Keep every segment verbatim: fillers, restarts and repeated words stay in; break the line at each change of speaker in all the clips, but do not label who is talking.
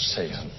zegen.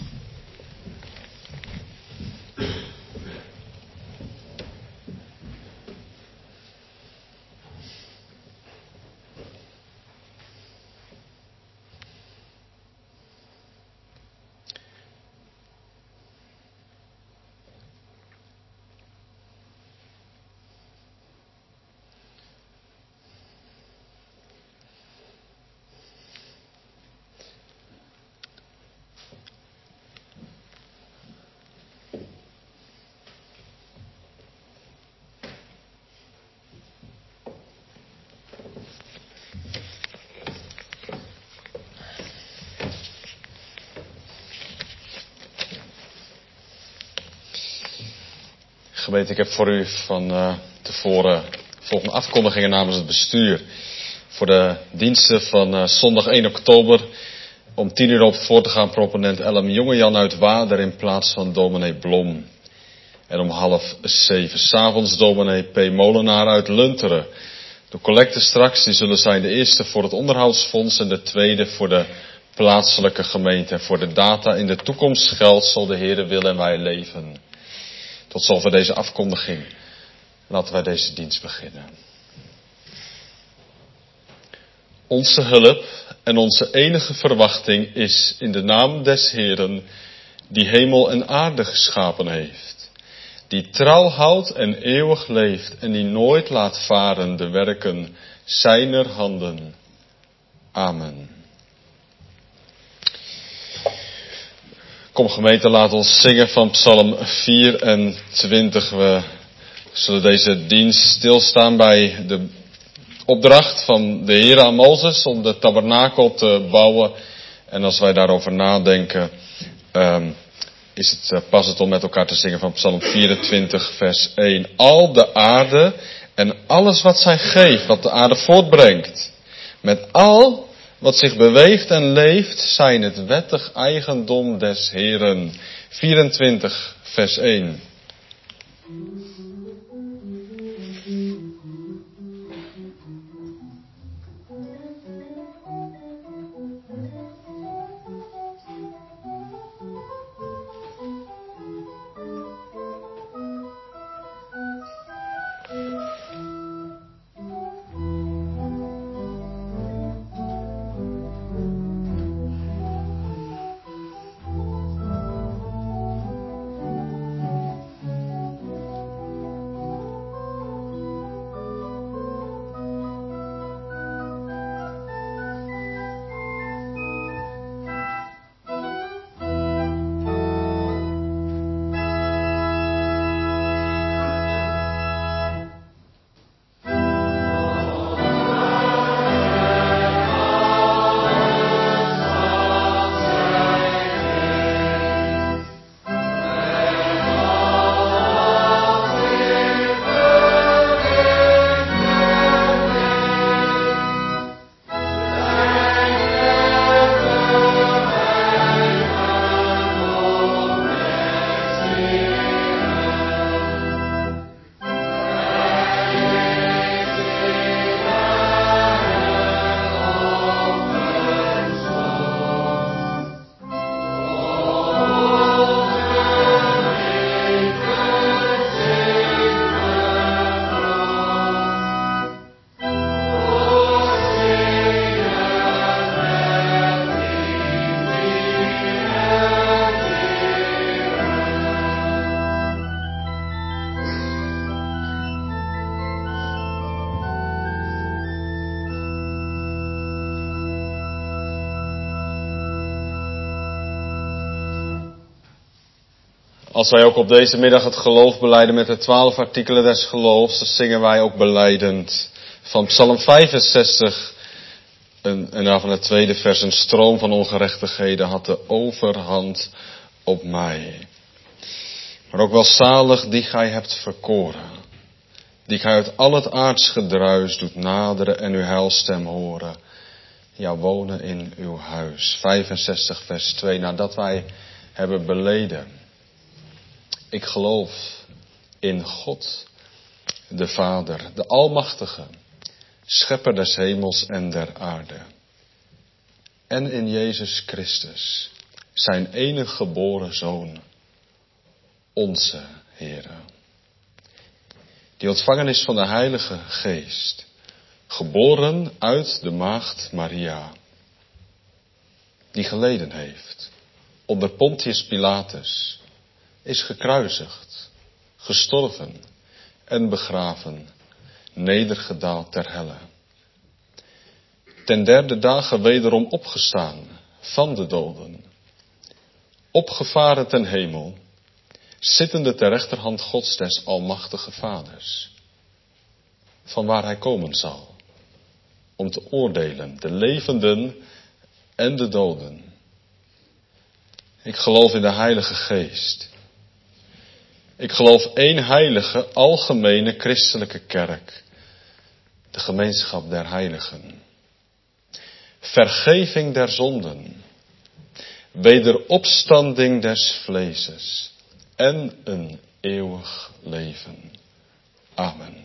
Gemeente, ik heb voor u van uh, tevoren volgende afkondigingen namens het bestuur. Voor de diensten van uh, zondag één oktober om tien uur op voor te gaan proponent Ellen Jongejan uit Waarder in plaats van dominee Blom. En om half zeven 's avonds dominee P. Molenaar uit Lunteren. De collecten straks die zullen zijn de eerste voor het onderhoudsfonds en de tweede voor de plaatselijke gemeente. En voor de data in de toekomst geldt, zal de Heere willen en wij leven. Tot zover deze afkondiging. Laten wij deze dienst beginnen. Onze hulp en onze enige verwachting is in de naam des Heeren, die hemel en aarde geschapen heeft. Die trouw houdt en eeuwig leeft en die nooit laat varen de werken zijner handen. Amen. Kom gemeente, laat ons zingen van Psalm vierentwintig. We zullen deze dienst stilstaan bij de opdracht van de Heer aan Mozes om de tabernakel te bouwen. En als wij daarover nadenken, um, is het, uh, past het om met elkaar te zingen van Psalm vierentwintig vers één. Al de aarde en alles wat zij geeft, wat de aarde voortbrengt, met al wat zich beweegt en leeft, zijn het wettig eigendom des Heeren. vierentwintig vers één. Als wij ook op deze middag het geloof belijden met de twaalf artikelen des geloofs, dan zingen wij ook belijdend van Psalm vijfenzestig en, en daarvan het tweede vers. Een stroom van ongerechtigheden had de overhand op mij. Maar ook welzalig die gij hebt verkoren, die gij uit al het aards gedruis doet naderen en uw heilstem horen. Ja, wonen in uw huis. vijfenzestig vers twee, nadat wij hebben beleden. Ik geloof in God, de Vader, de Almachtige, Schepper des hemels en der aarde. En in Jezus Christus, zijn enige geboren Zoon, onze Heere, die ontvangen is van de Heilige Geest, geboren uit de maagd Maria, die geleden heeft onder Pontius Pilatus, is gekruisigd, gestorven en begraven, nedergedaald ter helle. Ten derde dagen wederom opgestaan van de doden, opgevaren ten hemel, zittende ter rechterhand Gods des Almachtige Vaders, van waar hij komen zal, om te oordelen de levenden en de doden. Ik geloof in de Heilige Geest. Ik geloof één heilige, algemene christelijke kerk, de gemeenschap der heiligen, vergeving der zonden, wederopstanding des vleeses en een eeuwig leven. Amen.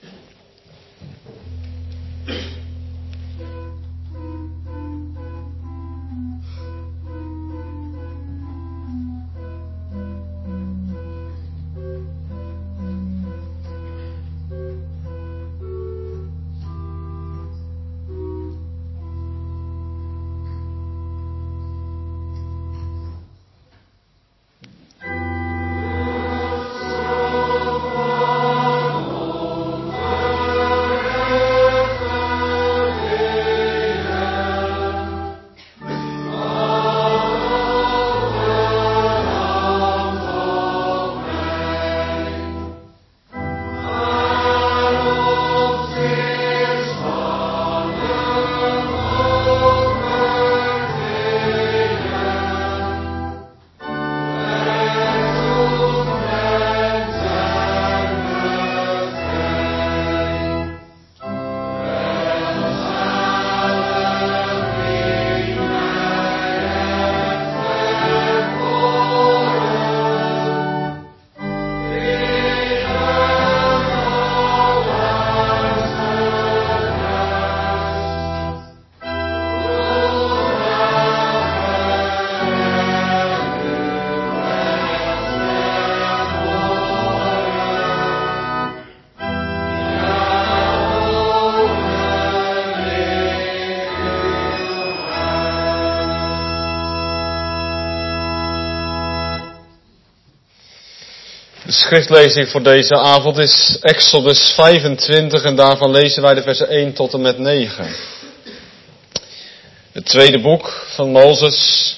De schriftlezing voor deze avond is Exodus vijfentwintig en daarvan lezen wij de versen één tot en met negen. Het tweede boek van Mozes.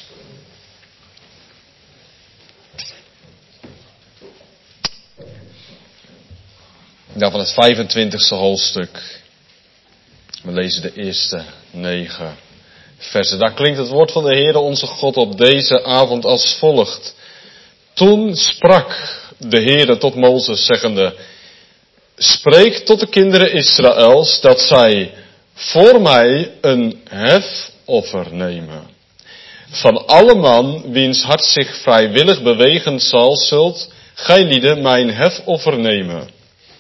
Daarvan het vijfentwintigste hoofdstuk. We lezen de eerste negen versen. Daar klinkt het woord van de Heere onze God op deze avond als volgt. Toen sprak de Heere tot Mozes, zeggende: spreek tot de kinderen Israëls, dat zij voor mij een hefoffer nemen. Van alle man, wiens hart zich vrijwillig bewegen zal, zult gij lieden mijn hefoffer nemen.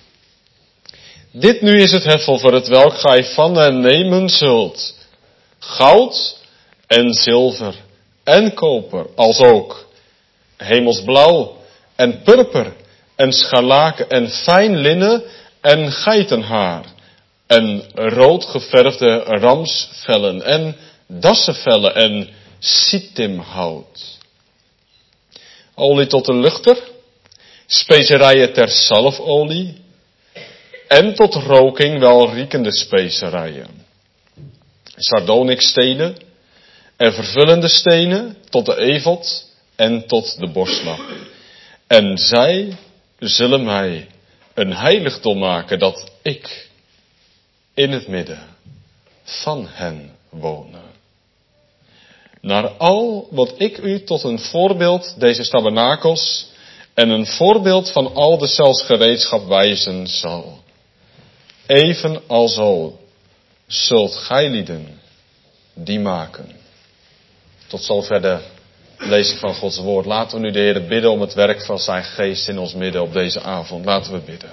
Dit nu is het hefoffer, het welk gij van hen nemen zult. Goud en zilver en koper, als ook hemelsblauw en purper en scharlaken en fijn linnen en geitenhaar en rood geverfde ramsvellen en dassenvellen en sittimhout. Olie tot de luchter, specerijen ter zalfolie en tot roking welriekende specerijen. Sardonikstenen en vervullende stenen tot de efod en tot de borstlap. En zij zullen mij een heiligdom maken, dat ik in het midden van hen wonen. Naar al wat ik u tot een voorbeeld deze tabernakels en een voorbeeld van al deszelfs gereedschap wijzen zal. Even alzo zult gij lieden die maken. Tot zover de lezing van Gods woord. Laten we nu de Heer bidden om het werk van zijn geest in ons midden op deze avond. Laten we bidden.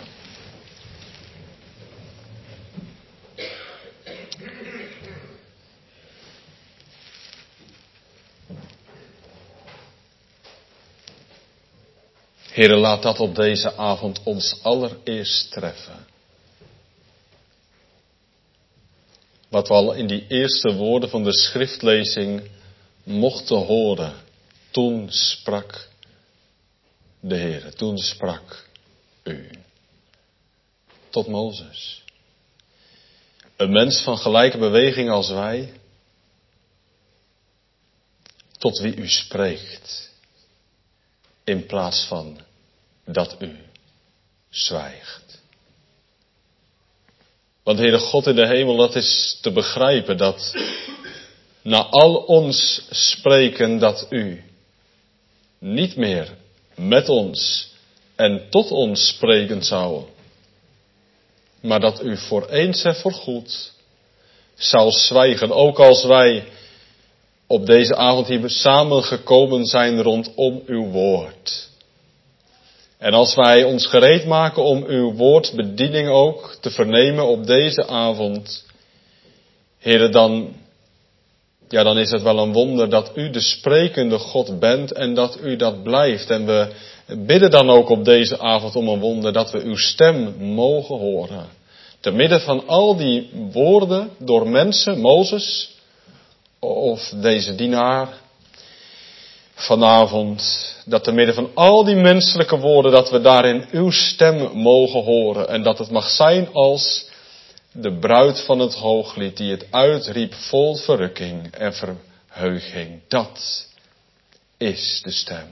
Heere, laat dat op deze avond ons allereerst treffen. Wat we al in die eerste woorden van de schriftlezing mochten horen. Toen sprak de Heere, toen sprak u. Tot Mozes. Een mens van gelijke beweging als wij. Tot wie u spreekt. In plaats van dat u zwijgt. Want Heere God in de hemel, dat is te begrijpen dat na al ons spreken dat u niet meer met ons en tot ons spreken zou. Maar dat u voor eens en voor goed zou zwijgen. Ook als wij op deze avond hier samengekomen zijn rondom uw woord. En als wij ons gereed maken om uw woordbediening ook te vernemen op deze avond. Heere, dan, ja, dan is het wel een wonder dat u de sprekende God bent en dat u dat blijft. En we bidden dan ook op deze avond om een wonder dat we uw stem mogen horen. Te midden van al die woorden door mensen, Mozes of deze dienaar vanavond, dat te midden van al die menselijke woorden, dat we daarin uw stem mogen horen. En dat het mag zijn als de bruid van het hooglied die het uitriep vol verrukking en verheuging. Dat is de stem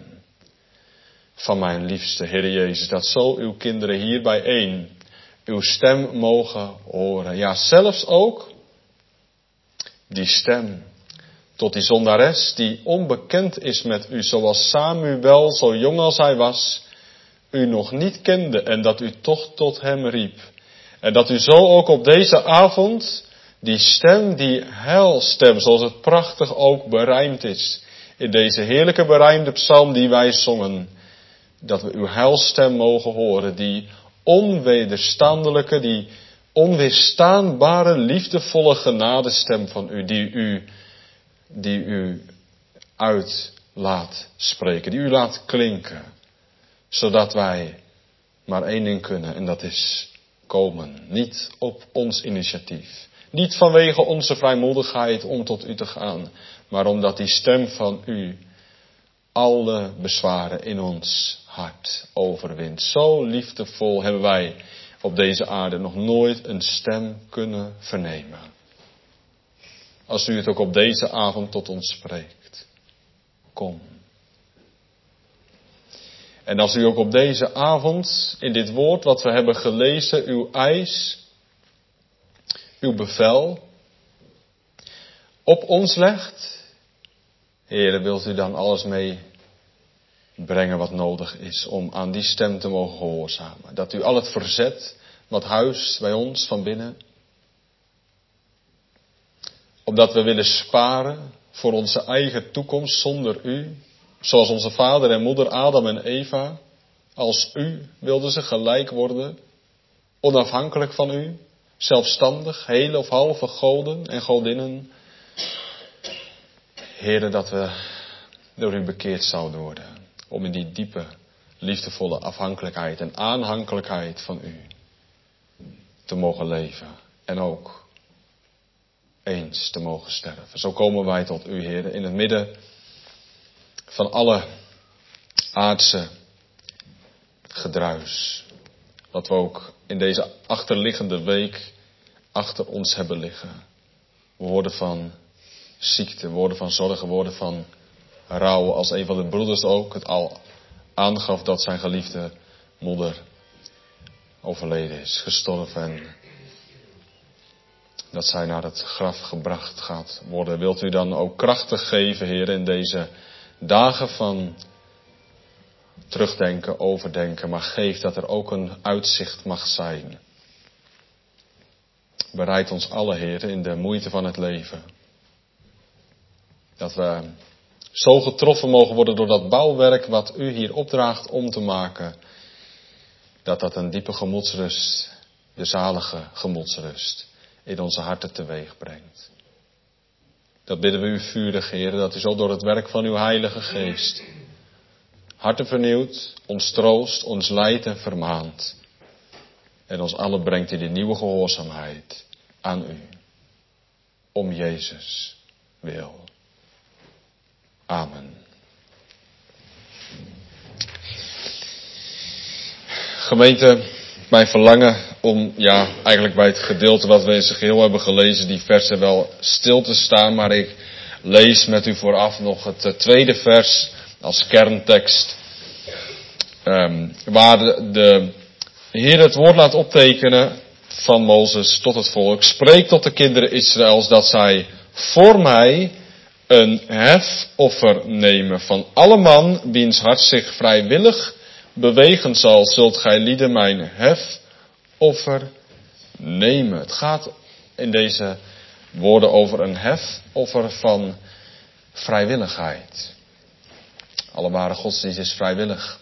van mijn liefste Heer Jezus. Dat zo uw kinderen hier bijeen uw stem mogen horen. Ja, zelfs ook die stem tot die zondares die onbekend is met u, zoals Samuel, zo jong als hij was, u nog niet kende en dat u toch tot hem riep. En dat u zo ook op deze avond die stem, die heilstem, zoals het prachtig ook berijmd is, in deze heerlijke berijmde psalm die wij zongen, dat we uw heilstem mogen horen, die onwederstaandelijke, die onweerstaanbare, liefdevolle genadestem van u, die u, die u uit laat spreken, die u laat klinken, zodat wij maar één ding kunnen en dat is komen, niet op ons initiatief, niet vanwege onze vrijmoedigheid om tot u te gaan, maar omdat die stem van u alle bezwaren in ons hart overwint. Zo liefdevol hebben wij op deze aarde nog nooit een stem kunnen vernemen. Als u het ook op deze avond tot ons spreekt. Kom. En als u ook op deze avond in dit woord wat we hebben gelezen, uw eis, uw bevel op ons legt. Heere, wilt u dan alles mee brengen wat nodig is om aan die stem te mogen gehoorzamen. Dat u al het verzet wat huist bij ons van binnen. Omdat we willen sparen voor onze eigen toekomst zonder u. Zoals onze vader en moeder Adam en Eva. Als u wilden ze gelijk worden. Onafhankelijk van u. Zelfstandig, hele of halve goden en godinnen. Heere, dat we door u bekeerd zouden worden. Om in die diepe, liefdevolle afhankelijkheid en aanhankelijkheid van u te mogen leven. En ook eens te mogen sterven. Zo komen wij tot u, Heer, in het midden van alle aardse gedruis. Wat we ook in deze achterliggende week achter ons hebben liggen. Woorden van ziekte, woorden van zorgen, woorden van rouw. Als een van de broeders ook het al aangaf dat zijn geliefde moeder overleden is, gestorven. En dat zij naar het graf gebracht gaat worden. Wilt u dan ook krachtig geven, Heer, in deze dagen van terugdenken, overdenken. Maar geef dat er ook een uitzicht mag zijn. Bereid ons alle, Heer, in de moeite van het leven. Dat we zo getroffen mogen worden door dat bouwwerk wat u hier opdraagt om te maken. Dat dat een diepe gemoedsrust, de zalige gemoedsrust, in onze harten teweeg brengt. Dat bidden we u vurig, Heer, dat u zo door het werk van uw Heilige Geest harten vernieuwt, ons troost, ons leidt en vermaant. En ons allen brengt in de nieuwe gehoorzaamheid aan u. Om Jezus wil. Amen. Gemeente, mijn verlangen om, ja, eigenlijk bij het gedeelte wat we in zijn geheel hebben gelezen, die versen wel stil te staan, maar ik lees met u vooraf nog het uh, tweede vers als kerntekst, um, waar de, de Heer het woord laat optekenen van Mozes tot het volk. Spreek tot de kinderen Israëls dat zij voor mij een hefoffer nemen. Van alle man wiens hart zich vrijwillig bewegen zal, zult gij lieden mijn hefoffer nemen. Het gaat in deze woorden over een hefoffer van vrijwilligheid. Alle ware godsdienst is vrijwillig.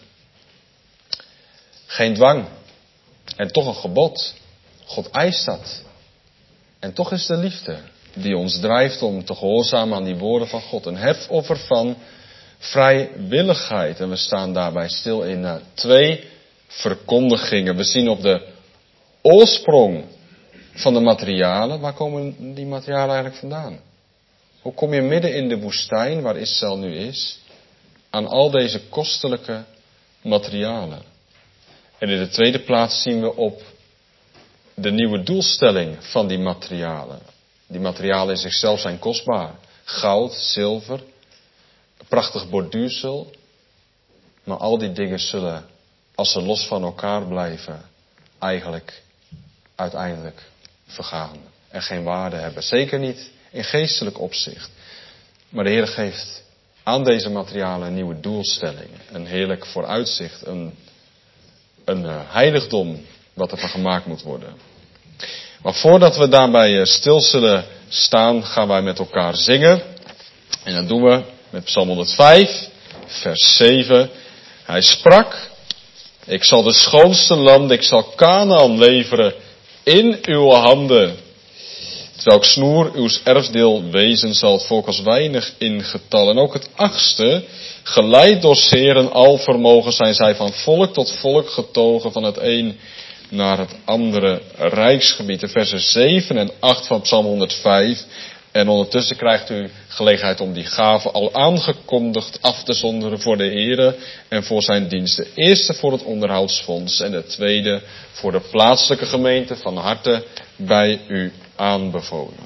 Geen dwang. En toch een gebod. God eist dat. En toch is de liefde die ons drijft om te gehoorzamen aan die woorden van God. Een hefoffer van vrijwilligheid. En we staan daarbij stil in uh, twee verkondigingen. We zien op de oorsprong van de materialen. Waar komen die materialen eigenlijk vandaan? Hoe kom je midden in de woestijn, waar Israël nu is, aan al deze kostelijke materialen? En in de tweede plaats zien we op de nieuwe doelstelling van die materialen. Die materialen in zichzelf zijn kostbaar. Goud, zilver, prachtig borduursel. Maar al die dingen zullen, als ze los van elkaar blijven, eigenlijk uiteindelijk vergaan. En geen waarde hebben. Zeker niet in geestelijk opzicht. Maar de Heer geeft aan deze materialen een nieuwe doelstelling. Een heerlijk vooruitzicht. Een, een heiligdom wat er van gemaakt moet worden. Maar voordat we daarbij stil zullen staan, gaan wij met elkaar zingen. En dat doen we met Psalm honderdvijf, vers zeven. Hij sprak: ik zal de schoonste land, ik zal Kanaan leveren in uw handen. Terwijl snoer uw erfdeel wezen, zal het volk als weinig in getal. En ook het achtste, geleid door zeren alvermogen zijn zij van volk tot volk getogen, van het een naar het andere rijksgebied. De versen zeven en acht van Psalm honderdvijf. En ondertussen krijgt u gelegenheid om die gave al aangekondigd af te zonderen voor de Heere en voor zijn dienst. De eerste voor het onderhoudsfonds en de tweede voor de plaatselijke gemeente, van harte bij u aanbevolen.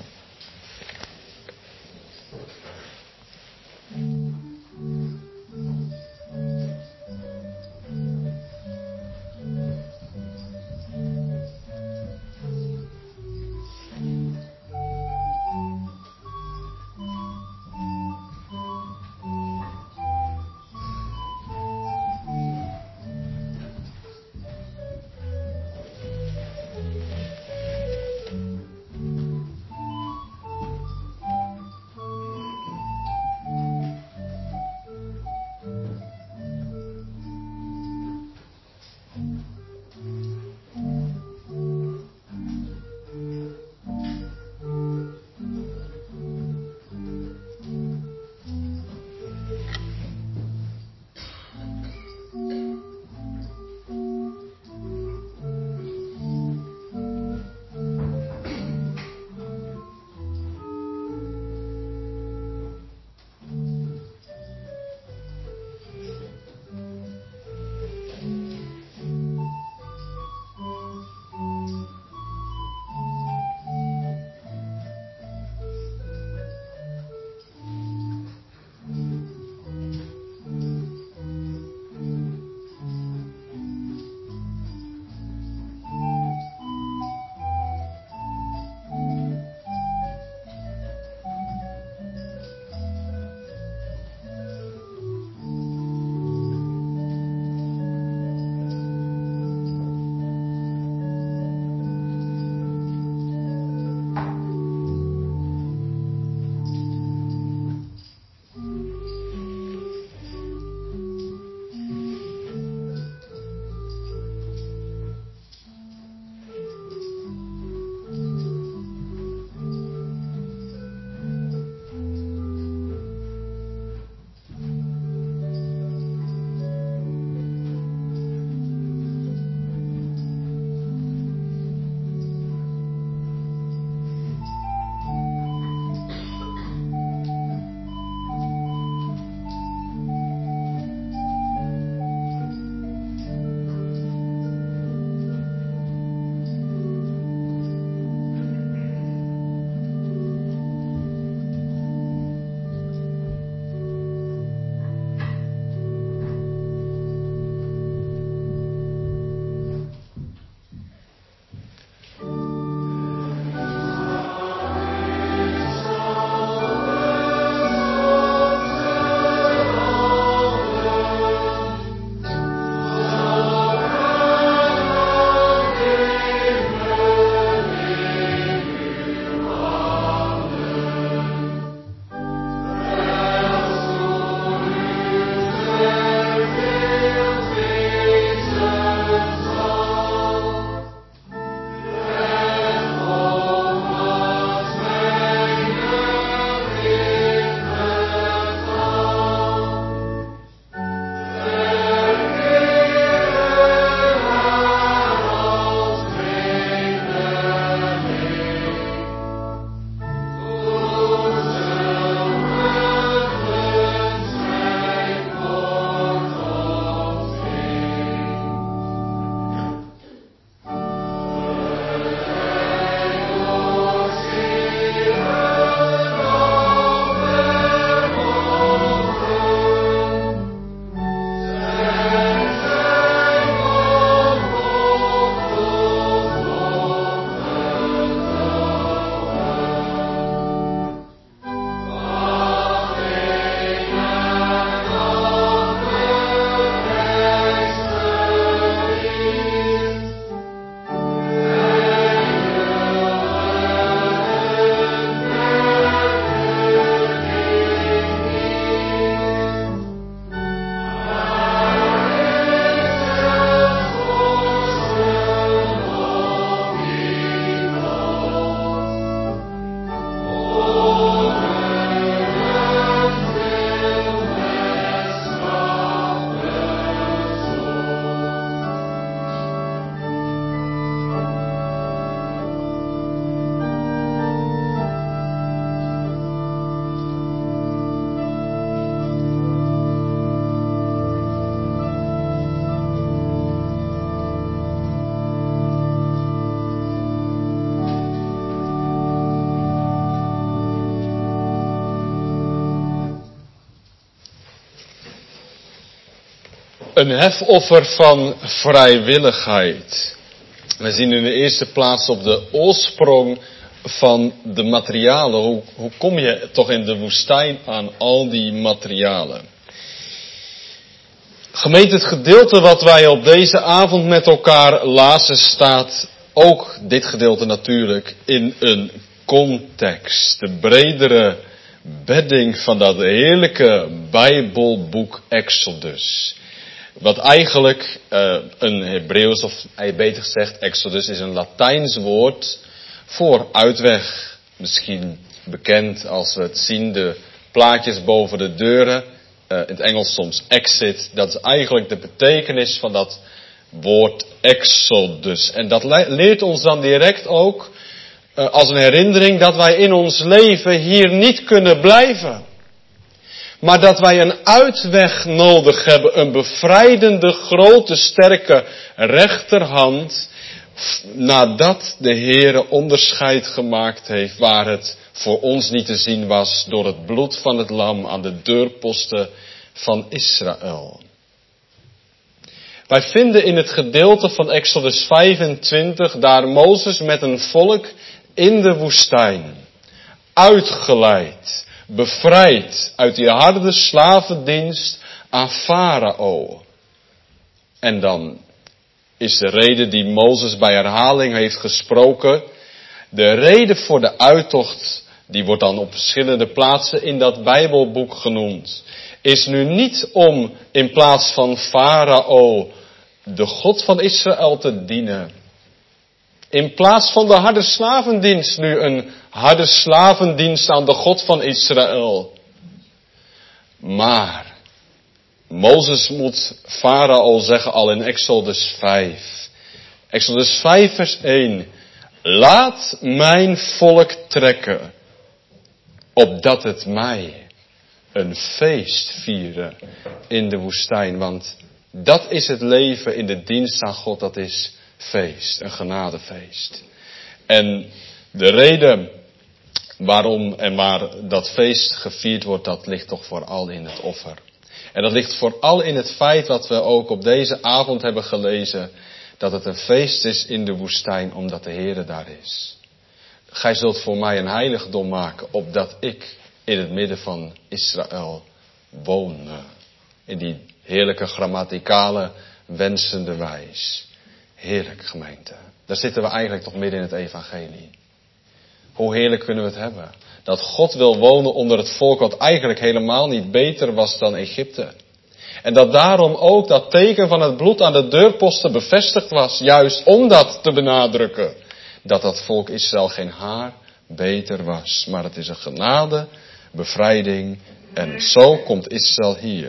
Een hefoffer van vrijwilligheid. We zien in de eerste plaats op de oorsprong van de materialen. Hoe, hoe kom je toch in de woestijn aan al die materialen? Gemeente, het gedeelte wat wij op deze avond met elkaar lazen staat, ook dit gedeelte natuurlijk, in een context. De bredere bedding van dat heerlijke Bijbelboek Exodus. Wat eigenlijk uh, een Hebreeuws, of beter gezegd Exodus, is een Latijns woord voor uitweg. Misschien bekend als we het zien, de plaatjes boven de deuren. Uh, in het Engels soms exit. Dat is eigenlijk de betekenis van dat woord Exodus. En dat le- leert ons dan direct ook uh, als een herinnering dat wij in ons leven hier niet kunnen blijven. Maar dat wij een uitweg nodig hebben, een bevrijdende, grote, sterke rechterhand, nadat de Heere onderscheid gemaakt heeft waar het voor ons niet te zien was door het bloed van het lam aan de deurposten van Israël. Wij vinden in het gedeelte van Exodus vijfentwintig daar Mozes met een volk in de woestijn, uitgeleid, bevrijd uit die harde slavendienst aan Farao. En dan is de reden die Mozes bij herhaling heeft gesproken, de reden voor de uittocht, die wordt dan op verschillende plaatsen in dat Bijbelboek genoemd, is nu niet om in plaats van Farao de God van Israël te dienen. In plaats van de harde slavendienst nu een harde slavendienst aan de God van Israël. Maar Mozes moet Farao zeggen al in Exodus vijf. Exodus vijf vers één. Laat mijn volk trekken, opdat het mij een feest vieren in de woestijn. Want dat is het leven in de dienst aan God, dat is feest, een genadefeest. En de reden waarom en waar dat feest gevierd wordt, dat ligt toch vooral in het offer. En dat ligt vooral in het feit wat we ook op deze avond hebben gelezen, dat het een feest is in de woestijn, omdat de Heere daar is. Gij zult voor mij een heiligdom maken, opdat ik in het midden van Israël woon. In die heerlijke grammaticale, wensende wijs. Heerlijk, gemeente. Daar zitten we eigenlijk toch midden in het evangelie. Hoe heerlijk kunnen we het hebben? Dat God wil wonen onder het volk wat eigenlijk helemaal niet beter was dan Egypte. En dat daarom ook dat teken van het bloed aan de deurposten bevestigd was. Juist om dat te benadrukken. Dat dat volk Israël geen haar beter was. Maar het is een genade, bevrijding. En zo komt Israël hier.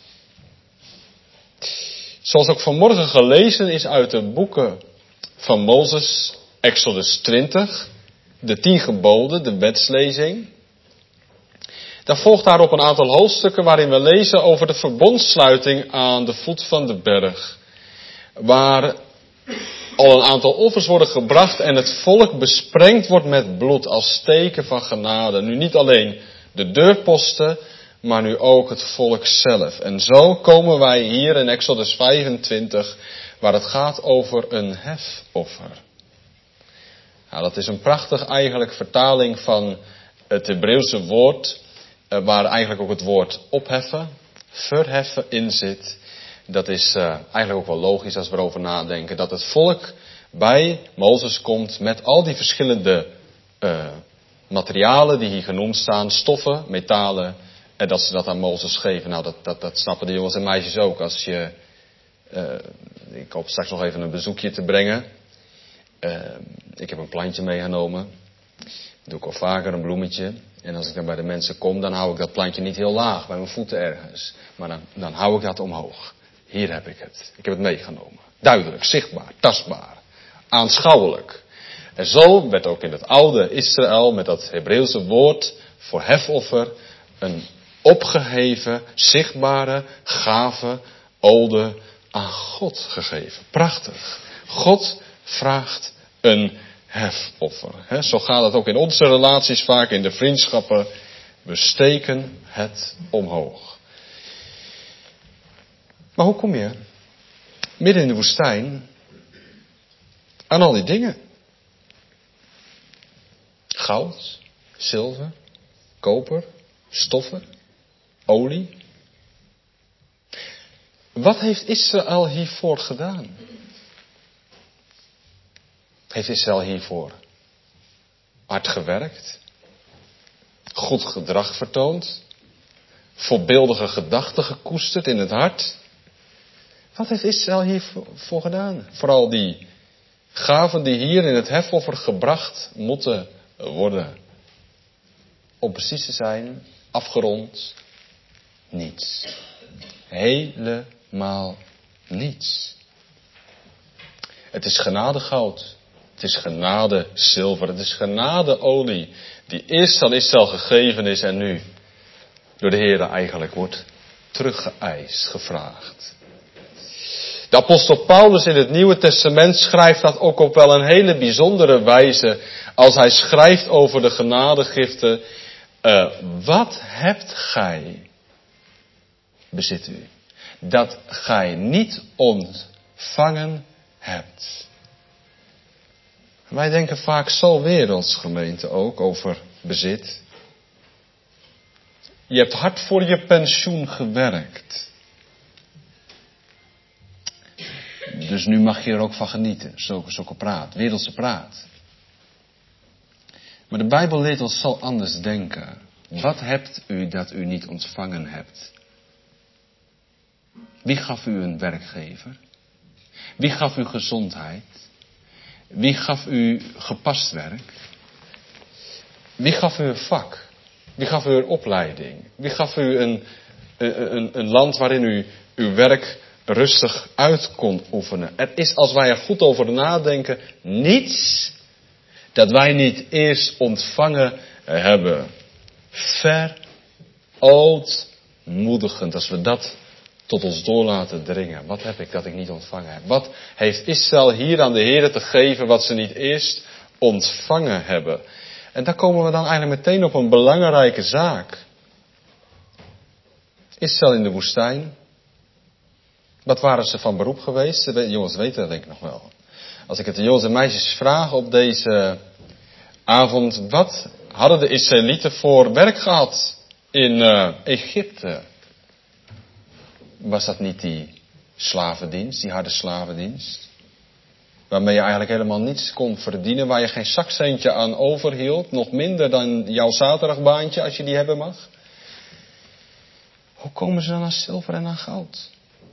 Zoals ook vanmorgen gelezen is uit de boeken van Mozes, Exodus twintig, de tien geboden, de wetslezing. Daar volgt daarop een aantal hoofdstukken waarin we lezen over de verbondssluiting aan de voet van de berg. Waar al een aantal offers worden gebracht en het volk besprengd wordt met bloed als teken van genade. Nu niet alleen de deurposten, maar nu ook het volk zelf. En zo komen wij hier in Exodus vijfentwintig, waar het gaat over een hefoffer. Nou, dat is een prachtig eigenlijk vertaling van het Hebreeuwse woord, waar eigenlijk ook het woord opheffen, verheffen in zit. Dat is uh, eigenlijk ook wel logisch als we erover nadenken, dat het volk bij Mozes komt met al die verschillende uh, materialen die hier genoemd staan, stoffen, metalen, en dat ze dat aan Mozes geven. Nou, dat, dat, dat snappen de jongens en meisjes ook. Als je, uh, ik hoop straks nog even een bezoekje te brengen. Uh, ik heb een plantje meegenomen. Dat doe ik al vaker, een bloemetje. En als ik dan bij de mensen kom, dan hou ik dat plantje niet heel laag, bij mijn voeten ergens. Maar dan, dan hou ik dat omhoog. Hier heb ik het. Ik heb het meegenomen. Duidelijk, zichtbaar, tastbaar, aanschouwelijk. En zo werd ook in het oude Israël met dat Hebreeuwse woord voor hefoffer een opgeheven, zichtbare, gave, ode aan God gegeven. Prachtig. God vraagt een hefoffer. He, zo gaat het ook in onze relaties vaak, in de vriendschappen. We steken het omhoog. Maar hoe kom je midden in de woestijn aan al die dingen? Goud, zilver, koper, stoffen, olie. Wat heeft Israël hiervoor gedaan? Heeft Israël hiervoor hard gewerkt? Goed gedrag vertoond? Voorbeeldige gedachten gekoesterd in het hart? Wat heeft Israël hiervoor gedaan? Vooral die gaven die hier in het hefoffer gebracht moeten worden. Om precies te zijn, afgerond, niets. Helemaal niets. Het is genadegoud. Het is genade zilver. Het is genade olie. Die eerst aan Israël gegeven is en nu door de Heer eigenlijk wordt teruggeëist, gevraagd. De apostel Paulus in het Nieuwe Testament schrijft dat ook op wel een hele bijzondere wijze. Als hij schrijft over de genadegiften. Uh, wat hebt gij, bezit u, dat gij niet ontvangen hebt. Wij denken vaak zo werelds, gemeente, ook over bezit. Je hebt hard voor je pensioen gewerkt. Dus nu mag je er ook van genieten. Zulke, zulke praat, wereldse praat. Maar de Bijbel leert ons zo anders denken. Wat hebt u dat u niet ontvangen hebt? Wie gaf u een werkgever? Wie gaf u gezondheid? Wie gaf u gepast werk? Wie gaf u een vak? Wie gaf u een opleiding? Wie gaf u een, een, een land waarin u uw werk rustig uit kon oefenen? Er is, als wij er goed over nadenken, niets dat wij niet eerst ontvangen hebben. Verootmoedigend, als we dat tot ons door laten dringen. Wat heb ik dat ik niet ontvangen heb? Wat heeft Israël hier aan de Heer te geven wat ze niet eerst ontvangen hebben? En daar komen we dan eigenlijk meteen op een belangrijke zaak. Israël in de woestijn. Wat waren ze van beroep geweest? De jongens weten dat denk ik nog wel. Als ik het de jongens en meisjes vraag op deze avond. Wat hadden de Israëlieten voor werk gehad in uh, Egypte? Was dat niet die slavendienst, die harde slavendienst? Waarmee je eigenlijk helemaal niets kon verdienen, waar je geen zakcentje aan overhield. Nog minder dan jouw zaterdagbaantje, als je die hebben mag. Hoe komen ze dan aan zilver en aan goud?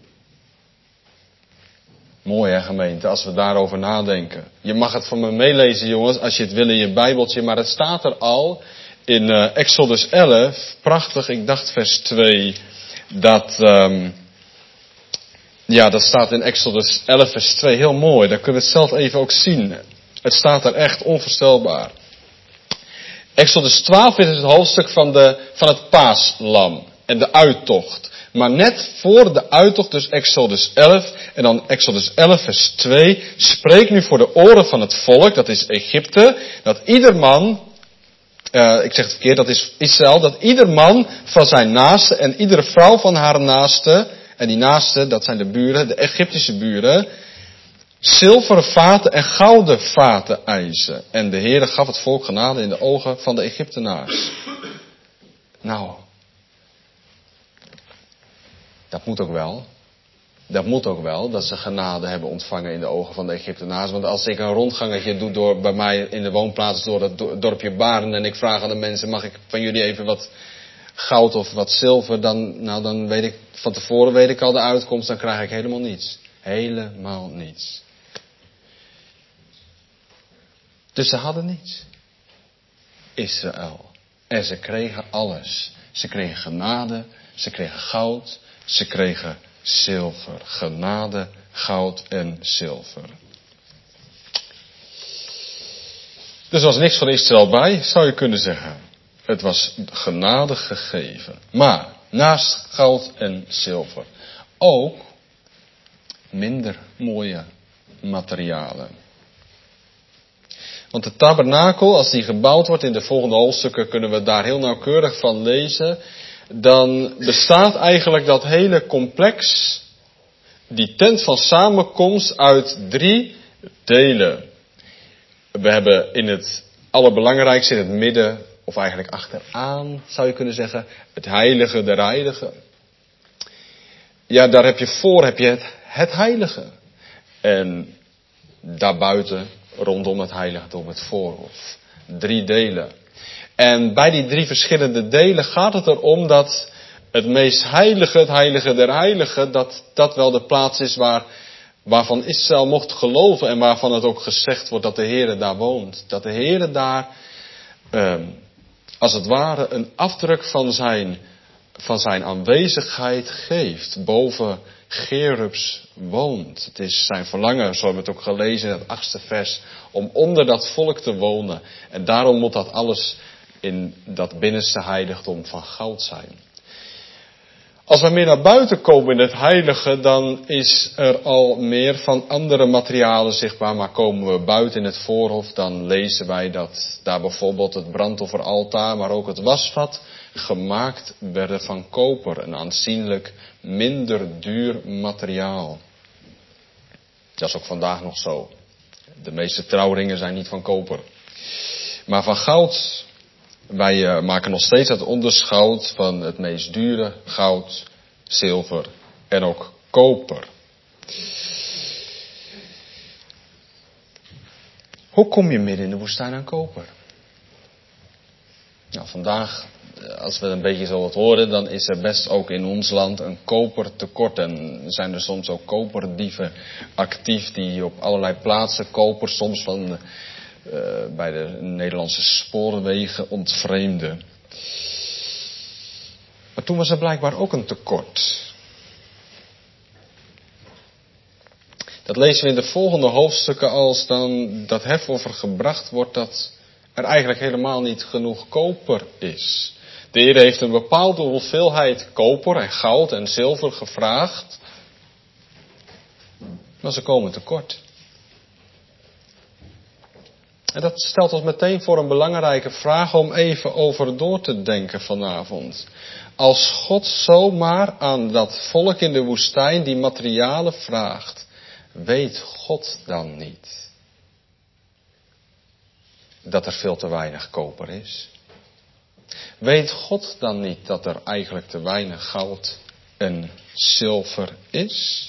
Mooi hè gemeente, als we daarover nadenken. Je mag het van me meelezen jongens, als je het wil in je bijbeltje. Maar het staat er al in uh, Exodus elf, prachtig, ik dacht vers twee. Dat, um, ja, dat staat in Exodus elf vers twee, heel mooi. Daar kunnen we het zelf even ook zien. Het staat er echt onvoorstelbaar. Exodus twaalf is het hoofdstuk van, de, van het paaslam en de uittocht. Maar net voor de uittocht, dus Exodus elf, en dan Exodus elf vers twee, spreekt nu voor de oren van het volk, dat is Egypte, dat ieder man, uh, ik zeg het verkeerd, dat is Israël, dat ieder man van zijn naaste en iedere vrouw van haar naaste, en die naaste, dat zijn de buren, de Egyptische buren, zilveren vaten en gouden vaten eisen. En de Heere gaf het volk genade in de ogen van de Egyptenaars. Nou, dat moet ook wel. Dat moet ook wel, dat ze genade hebben ontvangen in de ogen van de Egyptenaars. Want als ik een rondgangetje doe door, bij mij in de woonplaats door het dorpje Baren en ik vraag aan de mensen, mag ik van jullie even wat goud of wat zilver, dan, nou, dan weet ik, van tevoren weet ik al de uitkomst, dan krijg ik helemaal niets. Helemaal niets. Dus ze hadden niets. Israël. En ze kregen alles. Ze kregen genade, ze kregen goud, ze kregen zilver. Genade, goud en zilver. Dus er was niks van Israël bij, zou je kunnen zeggen. Het was genade gegeven. Maar naast goud en zilver ook minder mooie materialen. Want de tabernakel, als die gebouwd wordt in de volgende hoofdstukken, kunnen we daar heel nauwkeurig van lezen. Dan bestaat eigenlijk dat hele complex die tent van samenkomst uit drie delen. We hebben in het allerbelangrijkste in het midden, of eigenlijk achteraan zou je kunnen zeggen, het heilige der heiligen. Ja, daar heb je voor heb je het, het heilige. En daarbuiten, rondom het heiligdom, het voorhof. Drie delen. En bij die drie verschillende delen gaat het erom dat het meest heilige, het heilige der heiligen, dat dat wel de plaats is waar, waarvan Israël mocht geloven en waarvan het ook gezegd wordt dat de Heere daar woont. Dat de Heere daar, eh, als het ware, een afdruk van zijn, van zijn aanwezigheid geeft. Boven Gerubs woont. Het is zijn verlangen, zo hebben we het ook gelezen in het achtste vers, om onder dat volk te wonen. En daarom moet dat alles in dat binnenste heiligdom van goud zijn. Als we meer naar buiten komen in het heilige, dan is er al meer van andere materialen zichtbaar. Maar komen we buiten in het voorhof, dan lezen wij dat daar bijvoorbeeld het brandofferaltaar, maar ook het wasvat gemaakt werden van koper. Een aanzienlijk minder duur materiaal. Dat is ook vandaag nog zo. De meeste trouwringen zijn niet van koper, maar van goud. Wij uh, maken nog steeds het onderscheid van het meest dure goud, zilver en ook koper. Hoe kom je midden in de woestijn aan koper? Nou, vandaag, als we een beetje zo wat horen, dan is er best ook in ons land een kopertekort. En zijn er soms ook koperdieven actief die op allerlei plaatsen koper, soms van Uh, bij de Nederlandse spoorwegen ontvreemden. Maar toen was er blijkbaar ook een tekort. Dat lezen we in de volgende hoofdstukken als dan dat hefoffer gebracht wordt dat er eigenlijk helemaal niet genoeg koper is. De Heer heeft een bepaalde hoeveelheid koper en goud en zilver gevraagd, maar ze komen tekort. En dat stelt ons meteen voor een belangrijke vraag om even over door te denken vanavond. Als God zomaar aan dat volk in de woestijn die materialen vraagt, weet God dan niet dat er veel te weinig koper is? Weet God dan niet dat er eigenlijk te weinig goud en zilver is?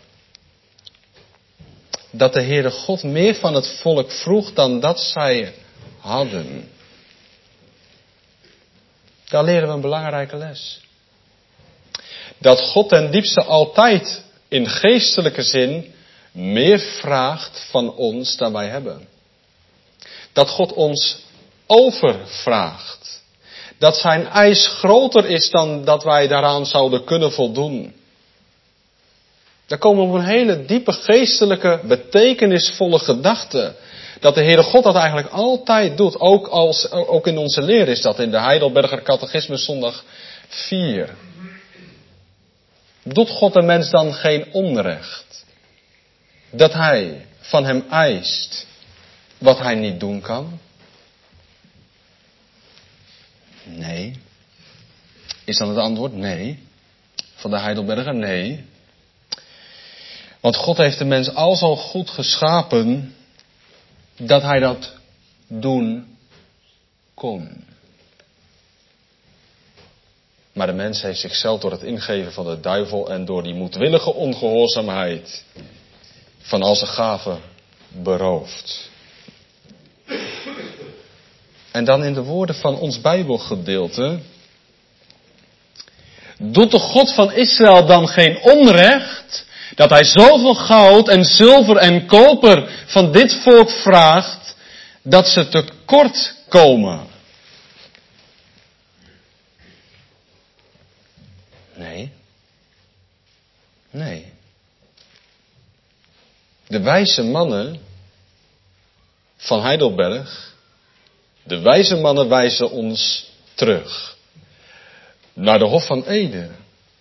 Dat de Heere God meer van het volk vroeg dan dat zij hadden. Daar leren we een belangrijke les. Dat God ten diepste altijd in geestelijke zin meer vraagt van ons dan wij hebben. Dat God ons overvraagt. Dat zijn eis groter is dan dat wij daaraan zouden kunnen voldoen. Daar komen we op een hele diepe geestelijke, betekenisvolle gedachte. Dat de Heere God dat eigenlijk altijd doet. Ook, als, ook in onze leer is dat in de Heidelberger Catechismus zondag vier. Doet God de mens dan geen onrecht? Dat hij van hem eist wat hij niet doen kan? Nee. Is dan het antwoord? Nee. Van de Heidelberger? Nee. Want God heeft de mens al zo goed geschapen dat hij dat doen kon. Maar de mens heeft zichzelf door het ingeven van de duivel en door die moedwillige ongehoorzaamheid van al zijn gaven beroofd. En dan in de woorden van ons Bijbelgedeelte: doet de God van Israël dan geen onrecht dat hij zoveel goud en zilver en koper van dit volk vraagt, dat ze tekort komen? Nee. Nee. De wijze mannen van Heidelberg, de wijze mannen wijzen ons terug naar de Hof van Eden.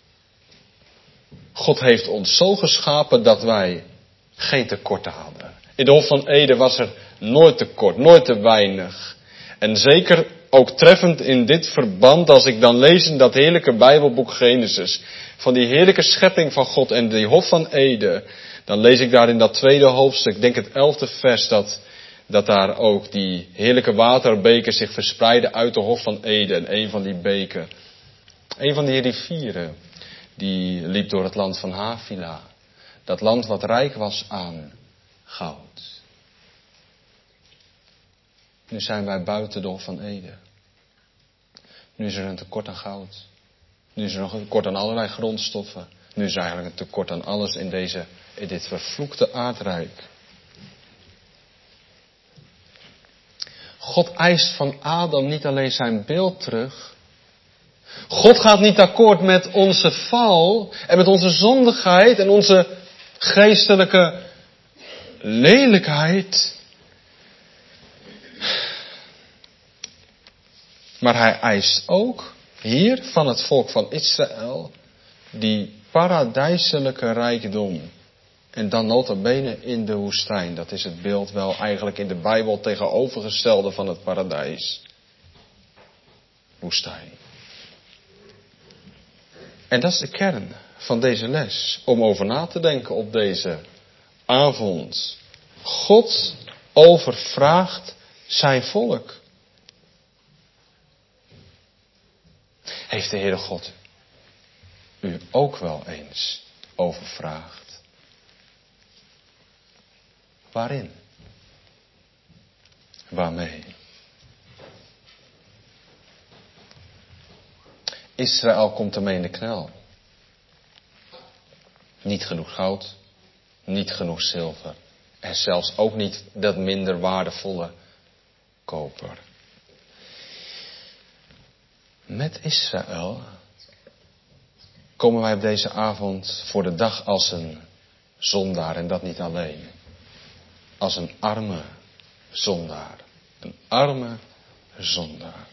God heeft ons zo geschapen dat wij geen tekorten hadden. In de Hof van Eden was er nooit tekort, nooit te weinig. En zeker ook treffend in dit verband als ik dan lees in dat heerlijke Bijbelboek Genesis. Van die heerlijke schepping van God en die Hof van Eden. Dan lees ik daar in dat tweede hoofdstuk, denk het elfde vers, dat, dat daar ook die heerlijke waterbeken zich verspreiden uit de Hof van Eden. En een van die beken, een van die rivieren, die liep door het land van Havila. Dat land wat rijk was aan goud. Nu zijn wij buiten de Hof van Eden. Nu is er een tekort aan goud. Nu is er nog een tekort aan allerlei grondstoffen. Nu is er eigenlijk een tekort aan alles in, deze, in dit vervloekte aardrijk. God eist van Adam niet alleen zijn beeld terug. God gaat niet akkoord met onze val en met onze zondigheid en onze geestelijke lelijkheid. Maar hij eist ook hier van het volk van Israël die paradijselijke rijkdom. En dan nota bene in de woestijn. Dat is het beeld wel eigenlijk in de Bijbel tegenovergestelde van het paradijs. Woestijn. En dat is de kern van deze les. Om over na te denken op deze avond. God overvraagt zijn volk. Heeft de Heere God u ook wel eens overvraagd? Waarin? Waarmee? Israël komt ermee in de knel. Niet genoeg goud, niet genoeg zilver. En zelfs ook niet dat minder waardevolle koper. Met Israël komen wij op deze avond voor de dag als een zondaar. En dat niet alleen. Als een arme zondaar. Een arme zondaar.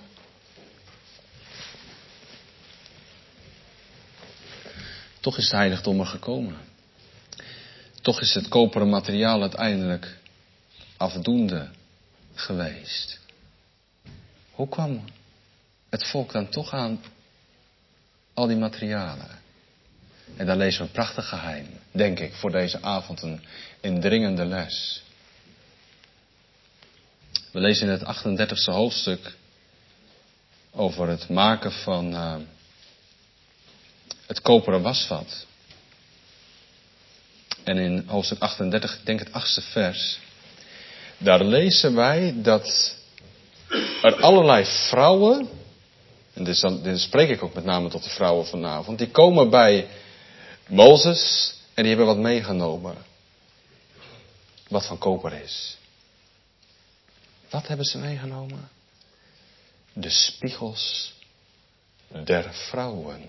Toch is het heiligdom er gekomen. Toch is het koperen materiaal uiteindelijk afdoende geweest. Hoe kwam het volk dan toch aan al die materialen? En daar lezen we een prachtig geheim, denk ik, voor deze avond een indringende les. We lezen in het achtendertigste hoofdstuk over het maken van uh, het koperen wasvat. En in hoofdstuk achtendertig, ik denk het achtste vers, daar lezen wij dat er allerlei vrouwen, en dit, is dan, dit spreek ik ook met name tot de vrouwen vanavond, die komen bij Mozes en die hebben wat meegenomen. Wat van koper is. Wat hebben ze meegenomen? De spiegels der vrouwen.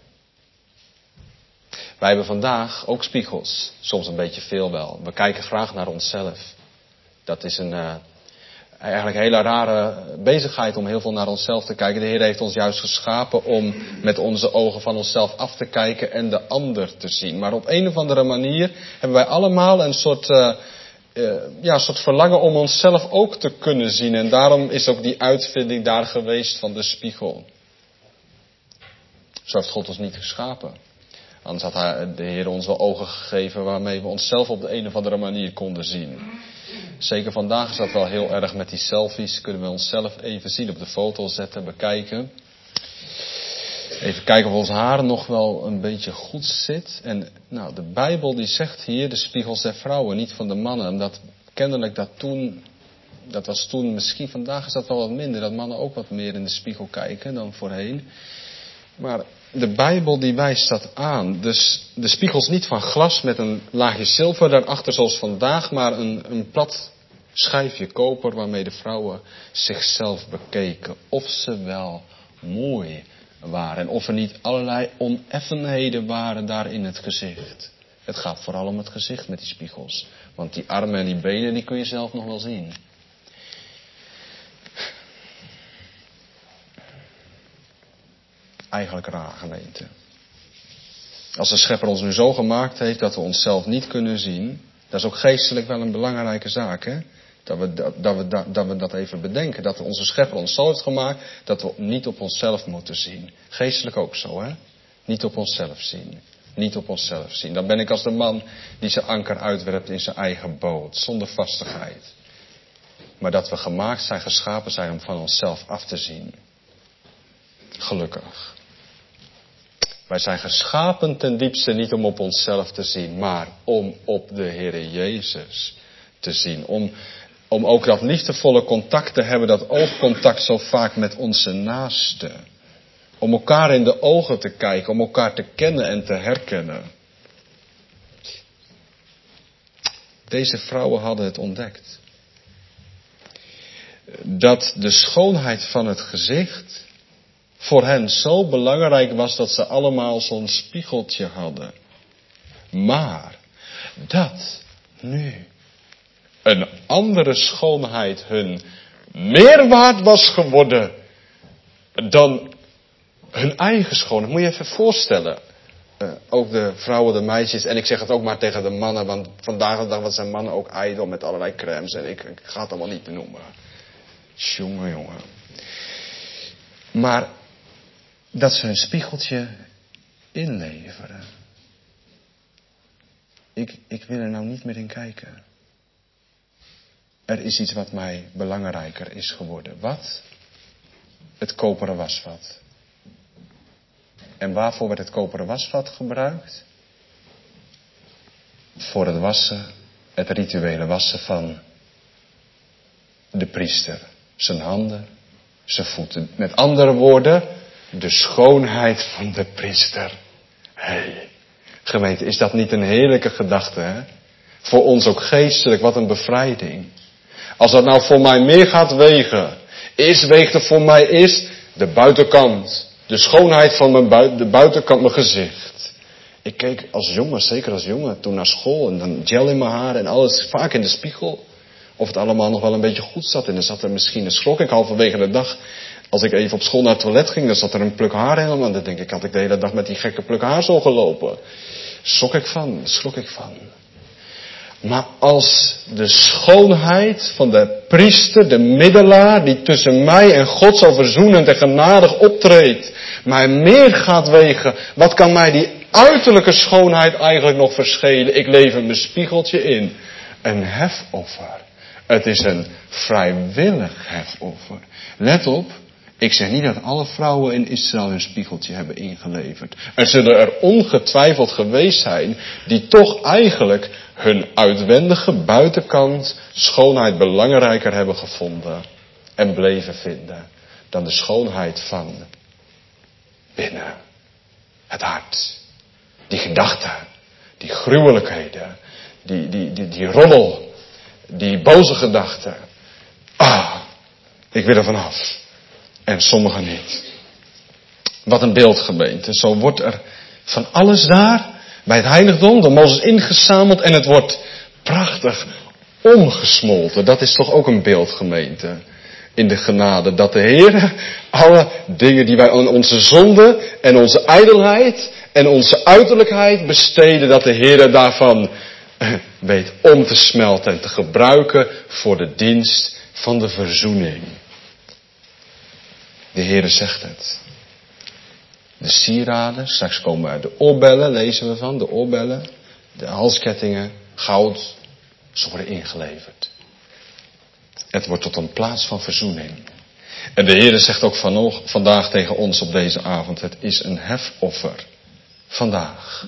Wij hebben vandaag ook spiegels. Soms een beetje veel wel. We kijken graag naar onszelf. Dat is een, uh, eigenlijk een hele rare bezigheid om heel veel naar onszelf te kijken. De Heer heeft ons juist geschapen om met onze ogen van onszelf af te kijken en de ander te zien. Maar op een of andere manier hebben wij allemaal een soort, uh, uh, ja, een soort verlangen om onszelf ook te kunnen zien. En daarom is ook die uitvinding daar geweest van de spiegel. Zo heeft God ons niet geschapen. Anders had hij, de Heer ons wel ogen gegeven waarmee we onszelf op de een of andere manier konden zien. Zeker vandaag is dat wel heel erg met die selfies. Kunnen we onszelf even zien, op de foto zetten, bekijken. Even kijken of ons haar nog wel een beetje goed zit. En nou, de Bijbel die zegt hier de spiegels der vrouwen, niet van de mannen. Omdat kennelijk dat toen, dat was toen, misschien vandaag is dat wel wat minder. Dat mannen ook wat meer in de spiegel kijken dan voorheen. Maar de Bijbel die wijst dat aan. Dus de spiegels niet van glas met een laagje zilver daarachter zoals vandaag, maar een, een plat schijfje koper waarmee de vrouwen zichzelf bekeken. Of ze wel mooi waren en of er niet allerlei oneffenheden waren daar in het gezicht. Het gaat vooral om het gezicht met die spiegels. Want die armen en die benen die kun je zelf nog wel zien. Eigenlijk raar, gemeente. Als de Schepper ons nu zo gemaakt heeft dat we onszelf niet kunnen zien, dat is ook geestelijk wel een belangrijke zaak, hè? Dat we dat, dat, we, dat, dat we dat even bedenken. Dat onze schepper ons zo heeft gemaakt dat we niet op onszelf moeten zien. Geestelijk ook zo, hè? Niet op onszelf zien. Niet op onszelf zien. Dan ben ik als de man die zijn anker uitwerpt in zijn eigen boot. Zonder vastigheid. Maar dat we gemaakt zijn, geschapen zijn om van onszelf af te zien. Gelukkig. Wij zijn geschapen ten diepste niet om op onszelf te zien, maar om op de Heere Jezus te zien. Om, om ook dat liefdevolle contact te hebben, dat oogcontact zo vaak met onze naasten. Om elkaar in de ogen te kijken, om elkaar te kennen en te herkennen. Deze vrouwen hadden het ontdekt. Dat de schoonheid van het gezicht voor hen zo belangrijk was dat ze allemaal zo'n spiegeltje hadden. Maar dat nu een andere schoonheid hun meer waard was geworden dan hun eigen schoonheid. Moet je even voorstellen. Uh, ook de vrouwen, de meisjes. En ik zeg het ook maar tegen de mannen. Want vandaag de dag zijn mannen ook ijdel met allerlei crèmes. En ik, ik ga het allemaal niet benoemen. Jongen, jongen. Maar dat ze een spiegeltje inleveren. Ik, ik wil er nou niet meer in kijken. Er is iets wat mij belangrijker is geworden. Wat? Het koperen wasvat. En waarvoor werd het koperen wasvat gebruikt? Voor het wassen, het rituele wassen van de priester. Zijn handen, zijn voeten. Met andere woorden, de schoonheid van de priester. Hé, hey, gemeente, is dat niet een heerlijke gedachte, hè? Voor ons ook geestelijk, wat een bevrijding. Als dat nou voor mij meer gaat wegen. Eerst weegt er voor mij is de buitenkant. De schoonheid van mijn bui- de buitenkant, mijn gezicht. Ik keek als jongen, zeker als jongen, toen naar school. En dan gel in mijn haar en alles, vaak in de spiegel. Of het allemaal nog wel een beetje goed zat. En dan zat er misschien, dan schrok ik halverwege de dag. Als ik even op school naar het toilet ging, dan zat er een pluk haar in. En dan denk ik, had ik de hele dag met die gekke pluk haar zo gelopen. Schrok ik van, schrok ik van. Maar als de schoonheid van de priester, de middelaar, die tussen mij en God zo verzoenend en genadig optreedt, mij meer gaat wegen, wat kan mij die uiterlijke schoonheid eigenlijk nog verschelen? Ik lever mijn spiegeltje in. Een hefoffer. Het is een vrijwillig hefoffer. Let op, ik zeg niet dat alle vrouwen in Israël hun spiegeltje hebben ingeleverd. Er zullen er ongetwijfeld geweest zijn die toch eigenlijk hun uitwendige buitenkant schoonheid belangrijker hebben gevonden en bleven vinden dan de schoonheid van binnen. Het hart. Die gedachten, die gruwelijkheden, die, die, die, die roddel, die boze gedachten. Ah, ik wil er vanaf. En sommigen niet. Wat een beeld, gemeente. Zo wordt er van alles daar bij het heiligdom door Mozes ingezameld en het wordt prachtig omgesmolten. Dat is toch ook een beeld, gemeente. In de genade. Dat de Heer alle dingen die wij aan onze zonde en onze ijdelheid en onze uiterlijkheid besteden, dat de Heer daarvan weet om te smelten en te gebruiken voor de dienst van de verzoening. De Heere zegt het. De sieraden, straks komen de oorbellen, lezen we van, de oorbellen, de halskettingen, goud, ze worden ingeleverd. Het wordt tot een plaats van verzoening. En de Heere zegt ook van, vandaag tegen ons op deze avond, het is een hefoffer. Vandaag.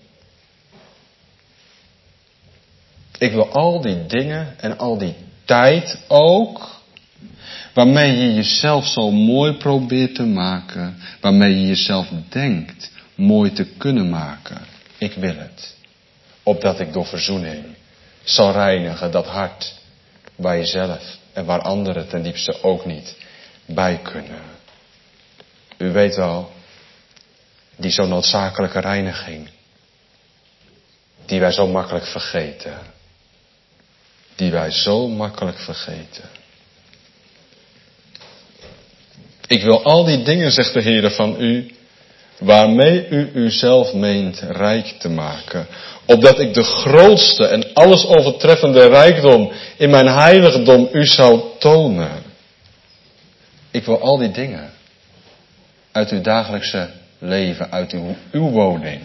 Ik wil al die dingen en al die tijd ook, waarmee je jezelf zo mooi probeert te maken. Waarmee je jezelf denkt mooi te kunnen maken. Ik wil het. Opdat ik door verzoening zal reinigen dat hart. Bij jezelf en waar anderen ten diepste ook niet bij kunnen. U weet wel. Die zo noodzakelijke reiniging. Die wij zo makkelijk vergeten. Die wij zo makkelijk vergeten. Ik wil al die dingen, zegt de Heer, van u waarmee u uzelf meent rijk te maken, opdat ik de grootste en alles overtreffende rijkdom in mijn heiligdom u zou tonen. Ik wil al die dingen uit uw dagelijkse leven, uit uw, uw woning,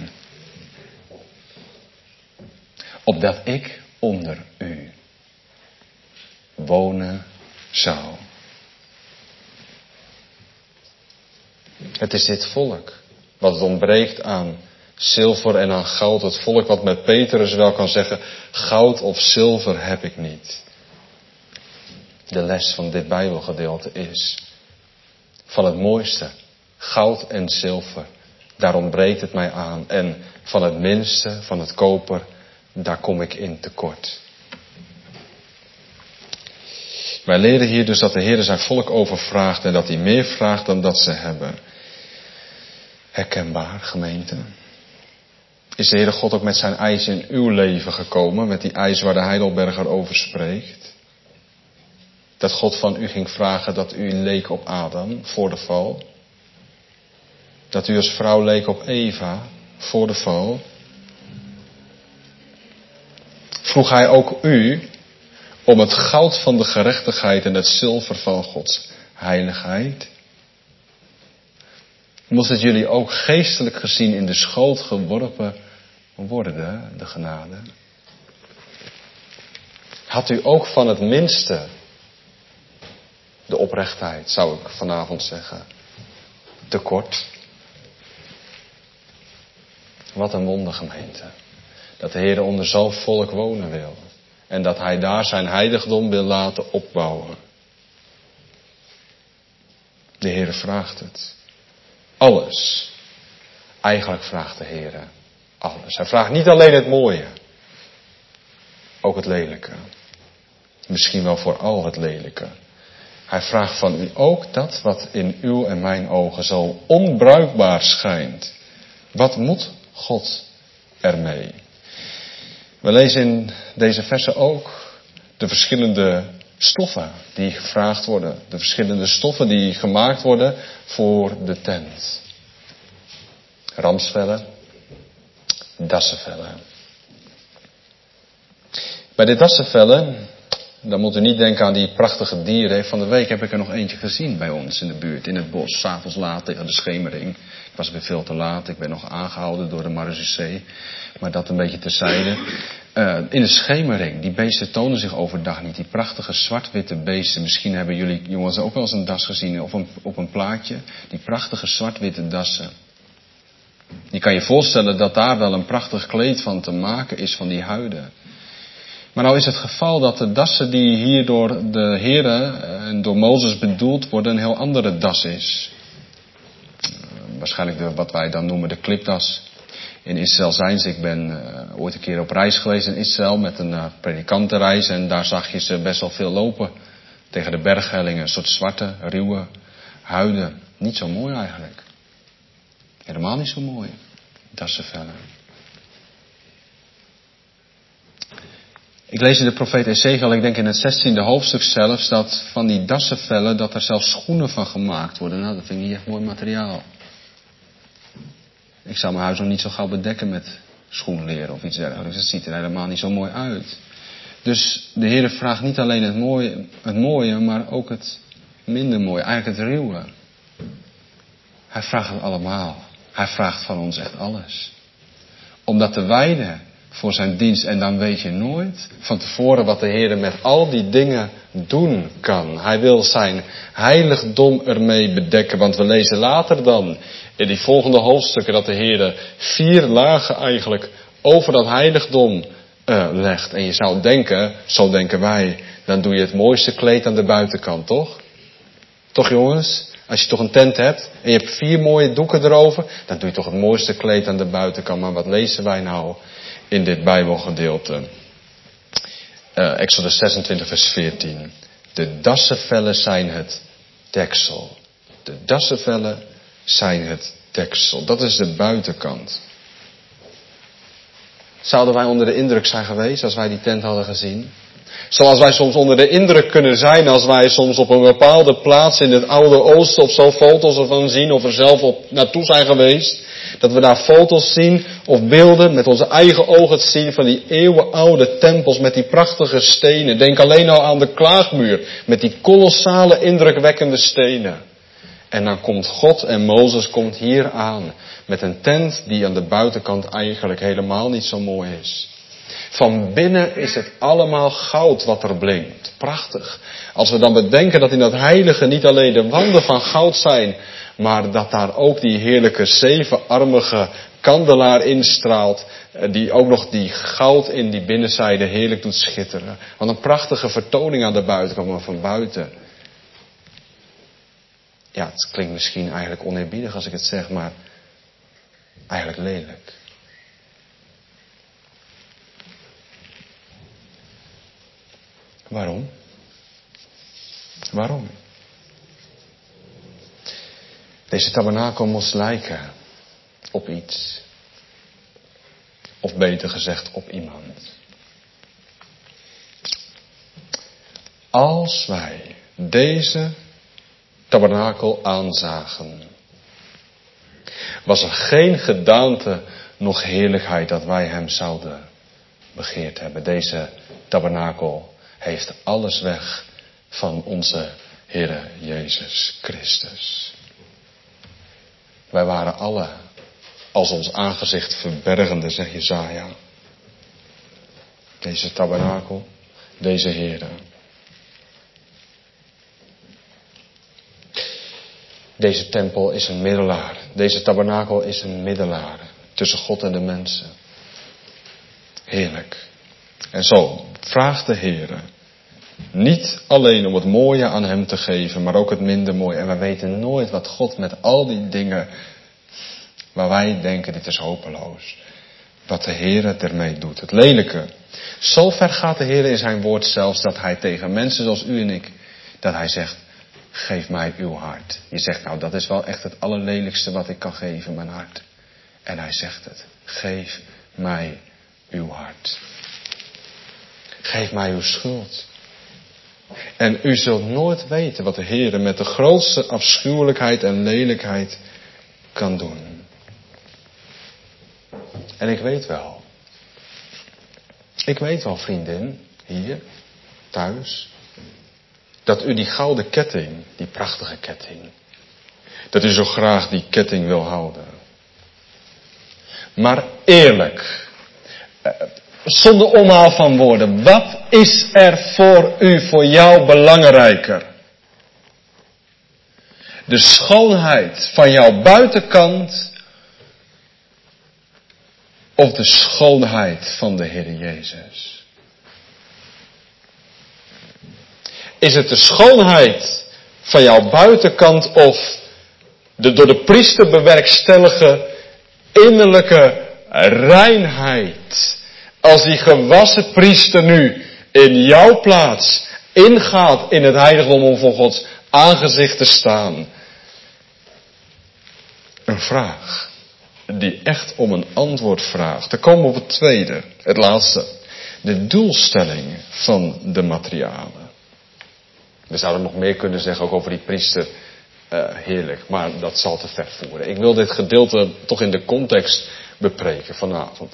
opdat ik onder u wonen zou. Het is dit volk wat het ontbreekt aan zilver en aan goud. Het volk wat met Petrus wel kan zeggen, goud of zilver heb ik niet. De les van dit Bijbelgedeelte is, van het mooiste, goud en zilver, daar ontbreekt het mij aan. En van het minste, van het koper, daar kom ik in tekort. Wij leren hier dus dat de Heer zijn volk overvraagt en dat hij meer vraagt dan dat ze hebben. Herkenbaar, gemeente? Is de Heere God ook met zijn eis in uw leven gekomen, met die eis waar de Heidelberger over spreekt? Dat God van u ging vragen dat u leek op Adam voor de val. Dat u als vrouw leek op Eva voor de val. Vroeg hij ook u om het goud van de gerechtigheid en het zilver van Gods heiligheid? Moest het jullie ook geestelijk gezien in de schoot geworpen worden, de genade? Had u ook van het minste, de oprechtheid, zou ik vanavond zeggen, tekort? Wat een wonder, gemeente. Dat de Heer onder zo'n volk wonen wil. En dat Hij daar zijn heiligdom wil laten opbouwen. De Heer vraagt het. Alles. Eigenlijk vraagt de Heer alles. Hij vraagt niet alleen het mooie. Ook het lelijke. Misschien wel vooral het lelijke. Hij vraagt van u ook dat wat in uw en mijn ogen zo onbruikbaar schijnt. Wat moet God ermee? We lezen in deze versen ook de verschillende stoffen die gevraagd worden. De verschillende stoffen die gemaakt worden voor de tent. Ramsvellen, dassenvellen. Bij de dassenvellen, dan moet u niet denken aan die prachtige dieren. Van de week heb ik er nog eentje gezien bij ons in de buurt, in het bos. 's Avonds laat tegen de schemering. Ik was weer veel te laat, ik ben nog aangehouden door de marechaussee. Maar dat een beetje terzijde. Uh, in de schemering, die beesten tonen zich overdag niet. Die prachtige zwart-witte beesten. Misschien hebben jullie jongens ook wel eens een das gezien op een, op een plaatje. Die prachtige zwart-witte dassen. Je kan je voorstellen dat daar wel een prachtig kleed van te maken is, van die huiden. Maar nou is het geval dat de dassen die hier door de Here en door Mozes bedoeld worden, een heel andere das is. Uh, waarschijnlijk de, wat wij dan noemen de klipdas. In Israël zijn ze. Ik ben uh, ooit een keer op reis geweest in Israël met een uh, predikantenreis. En daar zag je ze best wel veel lopen. Tegen de berghellingen. Een soort zwarte, ruwe huiden. Niet zo mooi eigenlijk. Helemaal niet zo mooi. Dassenvellen. Ik lees in de profeet Ezekiel, ik denk in het zestiende hoofdstuk zelfs, dat van die dassenvellen, dat er zelfs schoenen van gemaakt worden. Nou, dat vind ik niet echt mooi materiaal. Ik zou mijn huis nog niet zo gauw bedekken met schoenleer of iets dergelijks. Het ziet er helemaal niet zo mooi uit. Dus de Heer vraagt niet alleen het mooie, het mooie, maar ook het minder mooie. Eigenlijk het ruwe. Hij vraagt het allemaal. Hij vraagt van ons echt alles. Om dat te wijden voor zijn dienst. En dan weet je nooit van tevoren wat de Heer met al die dingen doen kan. Hij wil zijn heiligdom ermee bedekken. Want we lezen later dan in die volgende hoofdstukken dat de Heer vier lagen eigenlijk over dat heiligdom uh, legt. En je zou denken, zo denken wij, dan doe je het mooiste kleed aan de buitenkant, toch? Toch jongens? Als je toch een tent hebt en je hebt vier mooie doeken erover, dan doe je toch het mooiste kleed aan de buitenkant. Maar wat lezen wij nou in dit Bijbelgedeelte? Uh, Exodus zesentwintig vers veertien. De dassenvellen zijn het deksel. De dassenvellen zijn het deksel. Dat is de buitenkant. Zouden wij onder de indruk zijn geweest als wij die tent hadden gezien? Zoals wij soms onder de indruk kunnen zijn als wij soms op een bepaalde plaats in het Oude Oosten of zo foto's ervan zien of er zelf op naartoe zijn geweest. Dat we daar foto's zien of beelden met onze eigen ogen zien van die eeuwenoude tempels met die prachtige stenen. Denk alleen al aan de klaagmuur met die kolossale indrukwekkende stenen. En dan komt God en Mozes komt hier aan met een tent die aan de buitenkant eigenlijk helemaal niet zo mooi is. Van binnen is het allemaal goud wat er blinkt. Prachtig. Als we dan bedenken dat in dat heilige niet alleen de wanden van goud zijn, maar dat daar ook die heerlijke zevenarmige kandelaar instraalt, die ook nog die goud in die binnenzijde heerlijk doet schitteren. Wat een prachtige vertoning aan de buitenkant, maar van buiten. Ja, het klinkt misschien eigenlijk oneerbiedig als ik het zeg, maar eigenlijk lelijk. Waarom? Waarom? Deze tabernakel moest lijken op iets. Of beter gezegd op iemand. Als wij deze tabernakel aanzagen, was er geen gedaante nog heerlijkheid dat wij hem zouden begeerd hebben. Deze tabernakel heeft alles weg van onze Heere Jezus Christus. Wij waren alle als ons aangezicht verbergende, zegt Jesaja. Deze tabernakel, deze Heere. Deze tempel is een middelaar. Deze tabernakel is een middelaar tussen God en de mensen. Heerlijk. En zo vraagt de Heere niet alleen om het mooie aan hem te geven, maar ook het minder mooie. En we weten nooit wat God met al die dingen waar wij denken dit is hopeloos, wat de Heere ermee doet. Het lelijke. Zo ver gaat de Heere in zijn woord zelfs dat hij tegen mensen zoals u en ik, dat hij zegt, geef mij uw hart. Je zegt nou dat is wel echt het allerlelijkste wat ik kan geven, mijn hart. En hij zegt het. Geef mij uw hart. Geef mij uw schuld. En u zult nooit weten wat de Heere met de grootste afschuwelijkheid en lelijkheid kan doen. En ik weet wel. Ik weet wel, vriendin, hier, thuis, dat u die gouden ketting, die prachtige ketting, dat u zo graag die ketting wil houden. Maar eerlijk, zonder omhaal van woorden, wat is er voor u, voor jou belangrijker? De schoonheid van jouw buitenkant of de schoonheid van de Heer Jezus? Is het de schoonheid van jouw buitenkant of de door de priester bewerkstellige innerlijke reinheid? Als die gewassen priester nu in jouw plaats ingaat in het heiligdom om voor Gods aangezicht te staan. Een vraag die echt om een antwoord vraagt. Dan komen we op het tweede, het laatste. De doelstelling van de materialen. We zouden nog meer kunnen zeggen ook over die priester. Uh, heerlijk, maar dat zal te ver voeren. Ik wil dit gedeelte toch in de context bepreken vanavond.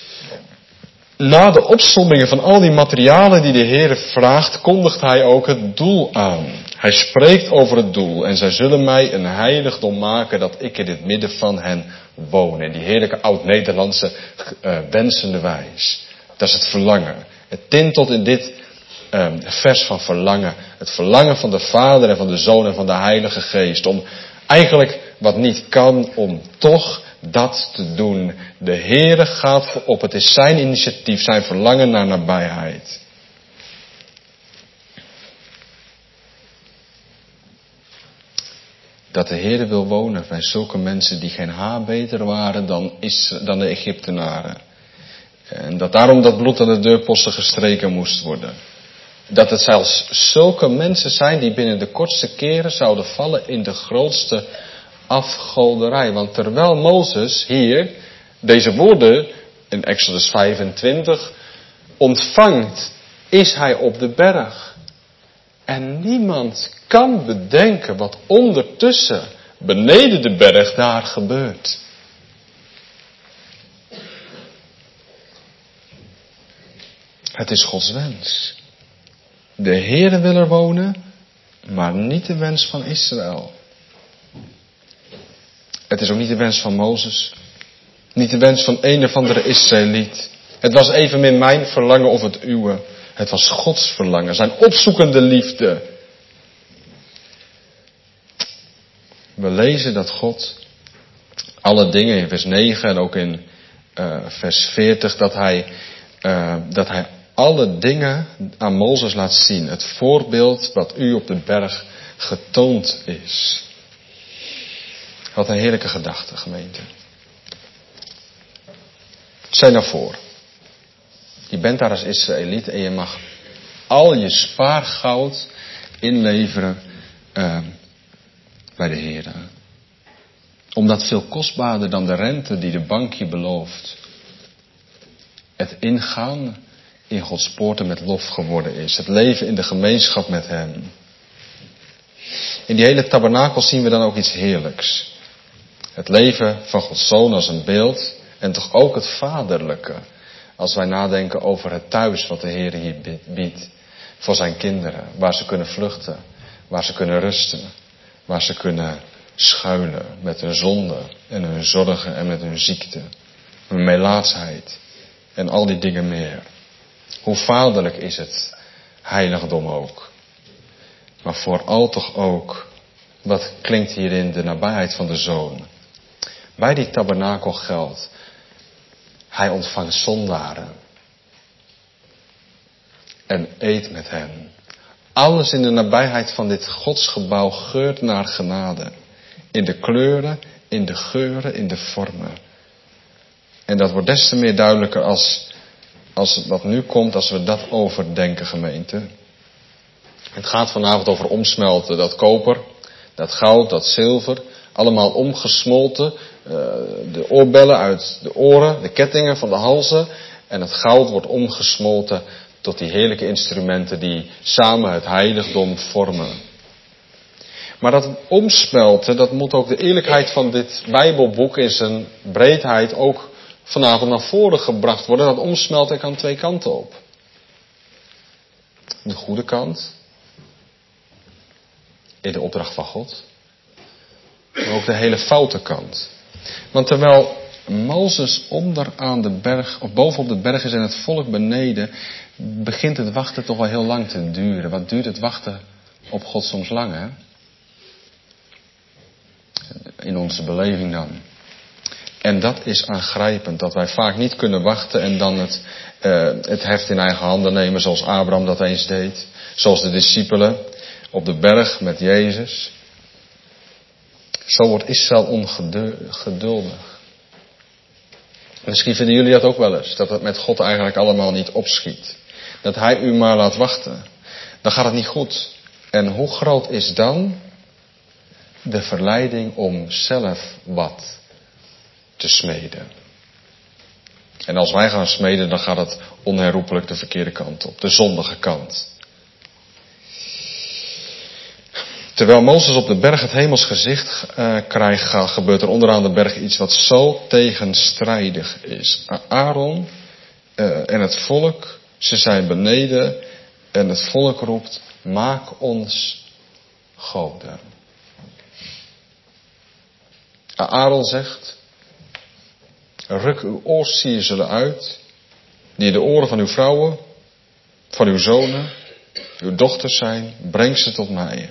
Na de opsommingen van al die materialen die de Heer vraagt, kondigt hij ook het doel aan. Hij spreekt over het doel. En zij zullen mij een heiligdom maken dat ik in het midden van hen woon. En die heerlijke oud-Nederlandse uh, wensende wijs. Dat is het verlangen. Het tintelt in dit uh, vers van verlangen. Het verlangen van de Vader en van de Zoon en van de Heilige Geest. Om eigenlijk wat niet kan, om toch dat te doen. De Heere gaat voorop. Het is zijn initiatief, zijn verlangen naar nabijheid. Dat de Heere wil wonen bij zulke mensen die geen haar beter waren dan, is, dan de Egyptenaren. En dat daarom dat bloed aan de deurposten gestreken moest worden. Dat het zelfs zulke mensen zijn die binnen de kortste keren zouden vallen in de grootste afgoderij. Want terwijl Mozes hier deze woorden in Exodus vijfentwintig ontvangt, is hij op de berg. En niemand kan bedenken wat ondertussen beneden de berg daar gebeurt. Het is Gods wens. De Heere wil er wonen, maar niet de wens van Israël. Het is ook niet de wens van Mozes. Niet de wens van een of andere Israëliet. Het was evenmin mijn verlangen of het uwe. Het was Gods verlangen, zijn opzoekende liefde. We lezen dat God alle dingen in vers negen en ook in uh, vers veertig, dat hij, uh, dat hij alle dingen aan Mozes laat zien. Het voorbeeld wat u op de berg getoond is. Wat een heerlijke gedachte, gemeente. Stel nou voor. Je bent daar als Israëliet en je mag al je spaargoud inleveren uh, bij de Heer. Omdat veel kostbaarder dan de rente die de bank je belooft. Het ingaan in Gods poorten met lof geworden is. Het leven in de gemeenschap met Hem. In die hele tabernakel zien we dan ook iets heerlijks. Het leven van Gods Zoon als een beeld. En toch ook het vaderlijke. Als wij nadenken over het thuis wat de Heer hier biedt. Voor zijn kinderen. Waar ze kunnen vluchten. Waar ze kunnen rusten. Waar ze kunnen schuilen met hun zonde. En hun zorgen en met hun ziekte. Hun melaatsheid. En al die dingen meer. Hoe vaderlijk is het heiligdom ook. Maar vooral toch ook. Wat klinkt hierin de nabijheid van de Zoon. Bij die tabernakel geldt. Hij ontvangt zondaren. En eet met hen. Alles in de nabijheid van dit godsgebouw geurt naar genade. In de kleuren, in de geuren, in de vormen. En dat wordt des te meer duidelijker als, als wat nu komt, als we dat overdenken, gemeente. Het gaat vanavond over omsmelten. Dat koper, dat goud, dat zilver. Allemaal omgesmolten. Uh, de oorbellen uit de oren, de kettingen van de halzen. En het goud wordt omgesmolten tot die heerlijke instrumenten die samen het heiligdom vormen. Maar dat omsmelten, dat moet ook de eerlijkheid van dit Bijbelboek in zijn breedheid ook vanavond naar voren gebracht worden. Dat omsmelten kan twee kanten op. De goede kant. In de opdracht van God. Maar ook de hele foute kant. Want terwijl Mozes onder aan de berg, of bovenop de berg is en het volk beneden, begint het wachten toch wel heel lang te duren. Wat duurt het wachten op God soms lang, hè? In onze beleving dan. En dat is aangrijpend, dat wij vaak niet kunnen wachten en dan het, uh, het heft in eigen handen nemen zoals Abraham dat eens deed. Zoals de discipelen op de berg met Jezus. Zo wordt Israël ongeduldig. Misschien vinden jullie dat ook wel eens. Dat het met God eigenlijk allemaal niet opschiet. Dat hij u maar laat wachten. Dan gaat het niet goed. En hoe groot is dan de verleiding om zelf wat te smeden. En als wij gaan smeden, dan gaat het onherroepelijk de verkeerde kant op. De zondige kant. Terwijl Mozes op de berg het hemels gezicht uh, krijgt, gebeurt er onderaan de berg iets wat zo tegenstrijdig is. Aaron uh, en het volk, ze zijn beneden en het volk roept, maak ons goden. Aaron zegt, ruk uw oorsierselen uit, die in de oren van uw vrouwen, van uw zonen, uw dochters zijn, breng ze tot mij.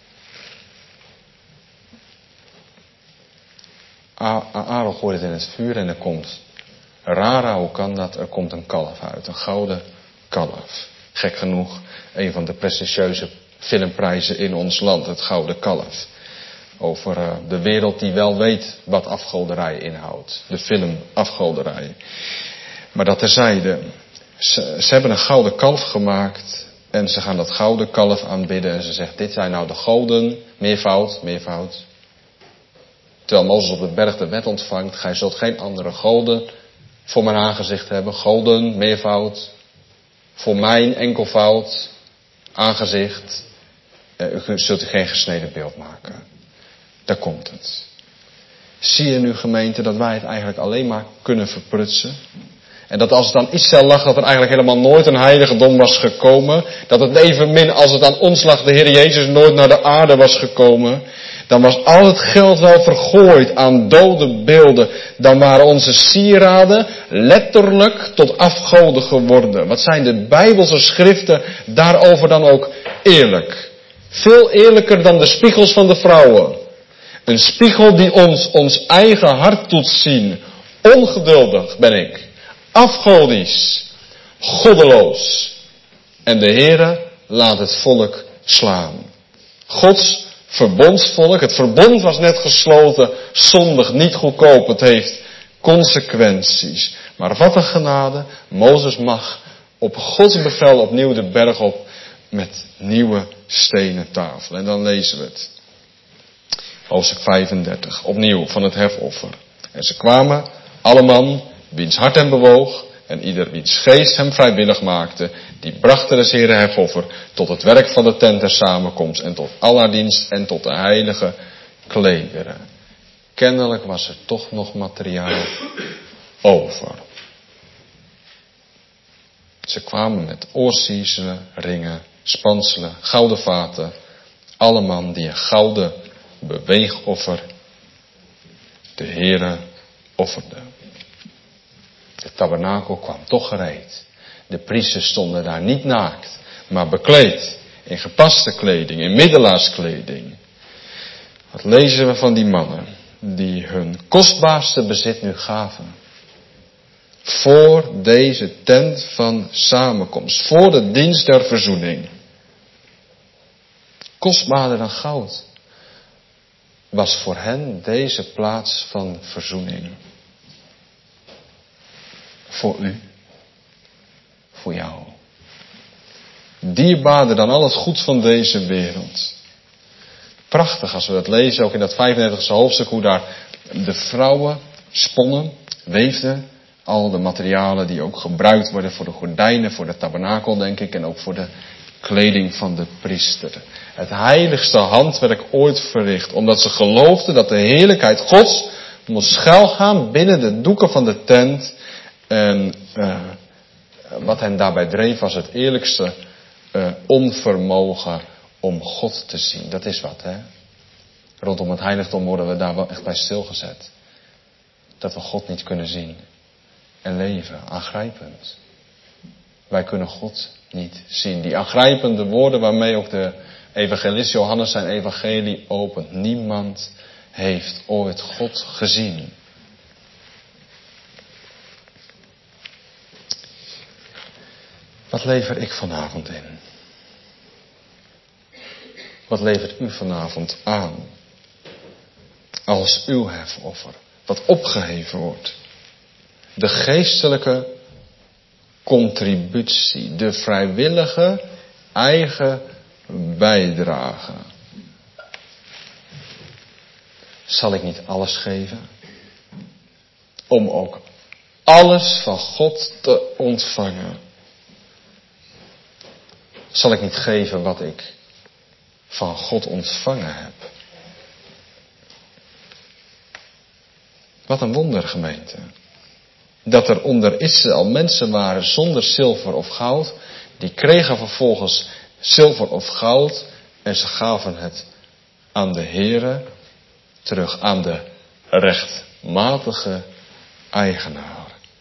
Aaron gooit het in het vuur en er komt, rara, hoe kan dat? Er komt een kalf uit, een gouden kalf. Gek genoeg, een van de prestigieuze filmprijzen in ons land, het gouden kalf. Over uh, de wereld die wel weet wat afgoderij inhoudt. De film Afgoderij. Maar dat terzijde. Ze, ze hebben een gouden kalf gemaakt. En ze gaan dat gouden kalf aanbidden. En ze zegt, dit zijn nou de goden. Meervoud, meervoud. Terwijl Mozes op de berg de wet ontvangt. Gij zult geen andere goden voor mijn aangezicht hebben. Goden, meervoud. Voor mijn enkelvoud. Aangezicht. Uh, u zult u geen gesneden beeld maken. Daar komt het. Zie je nu, gemeente, dat wij het eigenlijk alleen maar kunnen verprutsen. En dat als het aan Israël lag, dat er eigenlijk helemaal nooit een heiligdom was gekomen. Dat het evenmin als het aan ons lag, de Heer Jezus nooit naar de aarde was gekomen. Dan was al het geld wel vergooid aan dode beelden. Dan waren onze sieraden letterlijk tot afgoden geworden. Wat zijn de Bijbelse schriften daarover dan ook eerlijk? Veel eerlijker dan de spiegels van de vrouwen. Een spiegel die ons ons eigen hart doet zien. Ongeduldig ben ik. Afgodisch. Goddeloos. En de Heere laat het volk slaan. Gods verbondsvolk. Het verbond was net gesloten. Zondig, niet goedkoop. Het heeft consequenties. Maar wat een genade. Mozes mag op Gods bevel opnieuw de berg op. Met nieuwe stenen tafel. En dan lezen we het. Hoofdstuk vijfendertig. Opnieuw van het hefoffer. En ze kwamen, alle man, wiens hart hem bewoog, en ieder wiens geest hem vrijwillig maakte, die brachten des Heeren hefoffer tot het werk van de tent der samenkomst en tot allerdienst en tot de heilige klederen. Kennelijk was er toch nog materiaal over. Ze kwamen met oorsiezelen, ringen, spanselen, gouden vaten, alle man die een gouden beweegoffer de Heere offerde. De tabernakel kwam toch gereed. De priesters stonden daar niet naakt, maar bekleed in gepaste kleding, in middelaarskleding. Wat lezen we van die mannen die hun kostbaarste bezit nu gaven? Voor deze tent van samenkomst, voor de dienst der verzoening. Kostbaarder dan goud was voor hen deze plaats van verzoening. Voor u. Voor jou. Dierbaarder dan al het goed van deze wereld. Prachtig als we dat lezen, ook in dat vijfendertigste hoofdstuk, hoe daar de vrouwen sponnen, weefden. Al de materialen die ook gebruikt worden voor de gordijnen, voor de tabernakel denk ik, en ook voor de kleding van de priester. Het heiligste handwerk ooit verricht, omdat ze geloofden dat de heerlijkheid Gods moest schuilgaan binnen de doeken van de tent. En uh, wat hen daarbij dreef was het eerlijkste uh, onvermogen om God te zien. Dat is wat, hè. Rondom het heiligdom worden we daar wel echt bij stilgezet. Dat we God niet kunnen zien en leven. Aangrijpend. Wij kunnen God niet zien. Die aangrijpende woorden waarmee ook de evangelist Johannes zijn evangelie opent. Niemand heeft ooit God gezien. Wat lever ik vanavond in? Wat levert u vanavond aan? Als uw hefoffer. Wat opgeheven wordt. De geestelijke contributie. De vrijwillige eigen bijdrage. Zal ik niet alles geven? Om ook alles van God te ontvangen. Zal ik niet geven wat ik van God ontvangen heb? Wat een wonder, gemeente. Dat er onder Israël mensen waren zonder zilver of goud. Die kregen vervolgens zilver of goud. En ze gaven het aan de Heere terug, aan de rechtmatige eigenaar.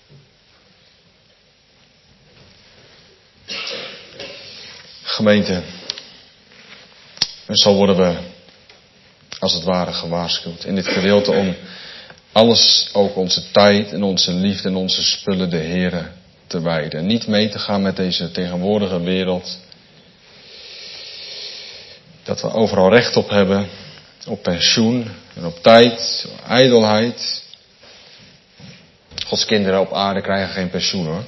Gemeente, en zo worden we als het ware gewaarschuwd in dit gedeelte om alles, ook onze tijd en onze liefde en onze spullen de Heere te wijden. Niet mee te gaan met deze tegenwoordige wereld. Dat we overal recht op hebben, op pensioen en op tijd, op ijdelheid. Gods kinderen op aarde krijgen geen pensioen, hoor.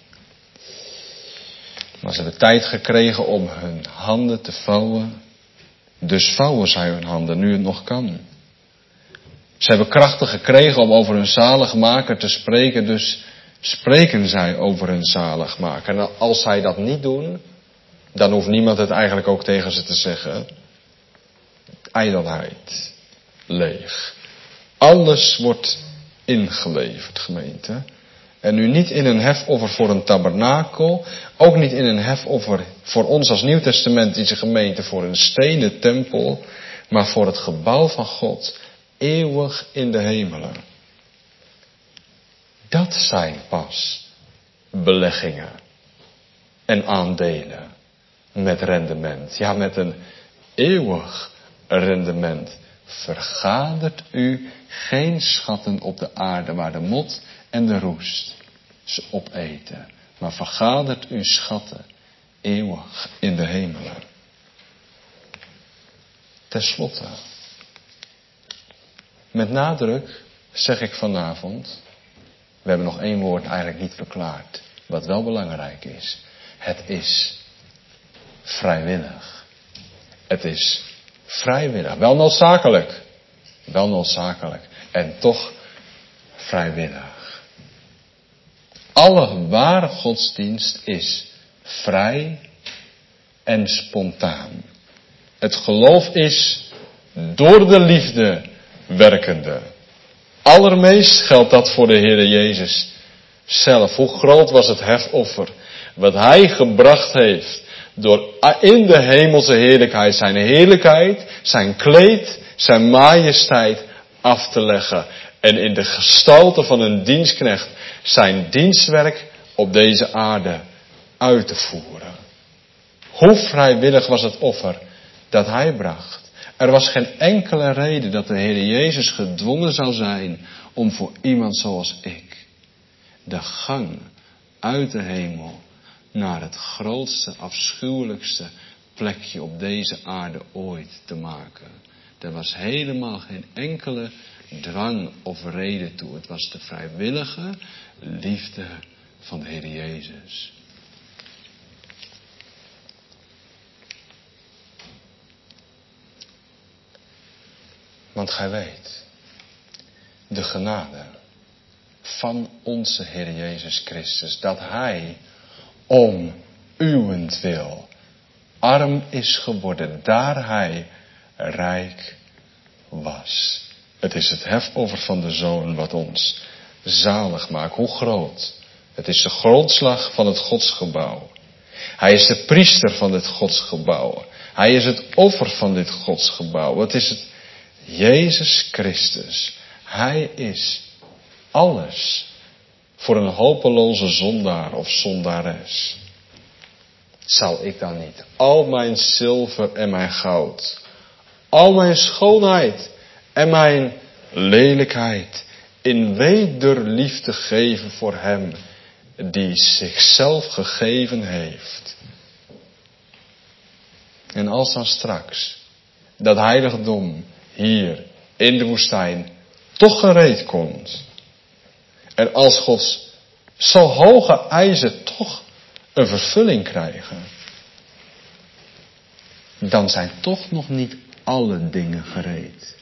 Maar ze hebben tijd gekregen om hun handen te vouwen. Dus vouwen zij hun handen, nu het nog kan. Ze hebben krachten gekregen om over hun zaligmaker te spreken. Dus spreken zij over hun zaligmaker. En als zij dat niet doen, dan hoeft niemand het eigenlijk ook tegen ze te zeggen. Ijdelheid. Leeg. Alles wordt ingeleverd, gemeente. En nu niet in een hefoffer voor een tabernakel. Ook niet in een hefoffer voor ons als Nieuwtestamentische gemeente voor een stenen tempel. Maar voor het gebouw van God. Eeuwig in de hemelen. Dat zijn pas beleggingen. En aandelen. Met rendement. Ja, met een eeuwig rendement. Vergadert u geen schatten op de aarde waar de mot en de roest ze opeten. Maar vergadert uw schatten eeuwig in de hemelen. Ten slotte. Met nadruk zeg ik vanavond. We hebben nog één woord eigenlijk niet verklaard. Wat wel belangrijk is. Het is vrijwillig. Het is vrijwillig. Wel noodzakelijk. Wel noodzakelijk. En toch vrijwillig. Alle ware godsdienst is vrij en spontaan. Het geloof is door de liefde werkende. Allermeest geldt dat voor de Heere Jezus zelf. Hoe groot was het hefoffer wat Hij gebracht heeft door in de hemelse heerlijkheid zijn heerlijkheid, zijn kleed, zijn majesteit af te leggen. En in de gestalte van een dienstknecht zijn dienstwerk op deze aarde uit te voeren. Hoe vrijwillig was het offer dat Hij bracht. Er was geen enkele reden dat de Heer Jezus gedwongen zou zijn om voor iemand zoals ik de gang uit de hemel naar het grootste, afschuwelijkste plekje op deze aarde ooit te maken. Er was helemaal geen enkele drang of reden toe. Het was de vrijwillige liefde van de Heer Jezus. Want gij weet, de genade van onze Heer Jezus Christus, dat Hij om uwentwil arm is geworden, daar Hij rijk was. Het is het hefoffer van de Zoon wat ons zalig maakt. Hoe groot? Het is de grondslag van het godsgebouw. Hij is de priester van dit godsgebouw. Hij is het offer van dit godsgebouw. Het is het Jezus Christus. Hij is alles voor een hopeloze zondaar of zondares. Zal ik dan niet al mijn zilver en mijn goud, al mijn schoonheid en mijn lelijkheid in wederliefde geven voor Hem die zichzelf gegeven heeft? En als dan straks dat heiligdom hier in de woestijn toch gereed komt. En als Gods zo hoge eisen toch een vervulling krijgen. Dan zijn toch nog niet alle dingen gereed.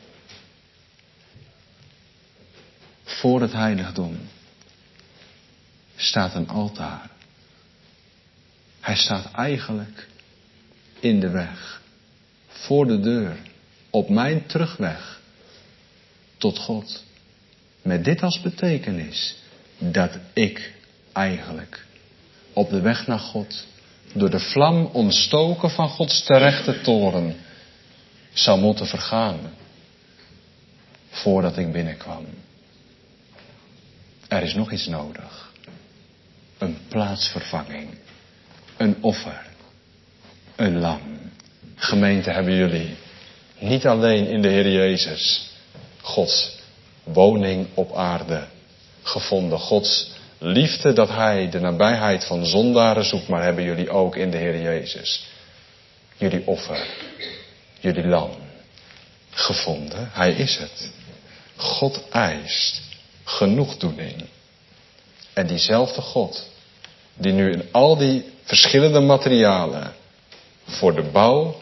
Voor het heiligdom staat een altaar. Hij staat eigenlijk in de weg. Voor de deur. Op mijn terugweg tot God. Met dit als betekenis dat ik eigenlijk op de weg naar God door de vlam ontstoken van Gods terechte toren zou moeten vergaan voordat ik binnenkwam. Er is nog iets nodig. Een plaatsvervanging. Een offer. Een lam. Gemeente, hebben jullie niet alleen in de Heer Jezus Gods woning op aarde gevonden. Gods liefde dat Hij de nabijheid van zondaren zoekt. Maar hebben jullie ook in de Heer Jezus jullie offer, jullie lam gevonden. Hij is het. God eist genoegdoening. En diezelfde God die nu in al die verschillende materialen voor de bouw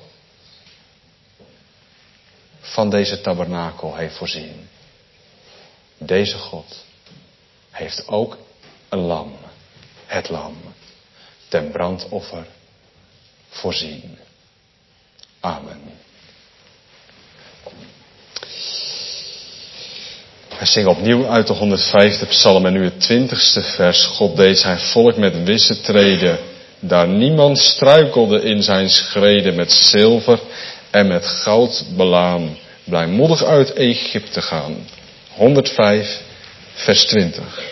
van deze tabernakel heeft voorzien. Deze God heeft ook een lam, het lam, ten brandoffer voorzien. Amen. We zingen opnieuw uit de honderdvijfde psalm en nu het twintigste vers. God deed zijn volk met wisse treden. Daar niemand struikelde in zijn schreden, met zilver en met goud belaan. Blijmoedig uit Egypte gaan. honderdvijf, vers twintig.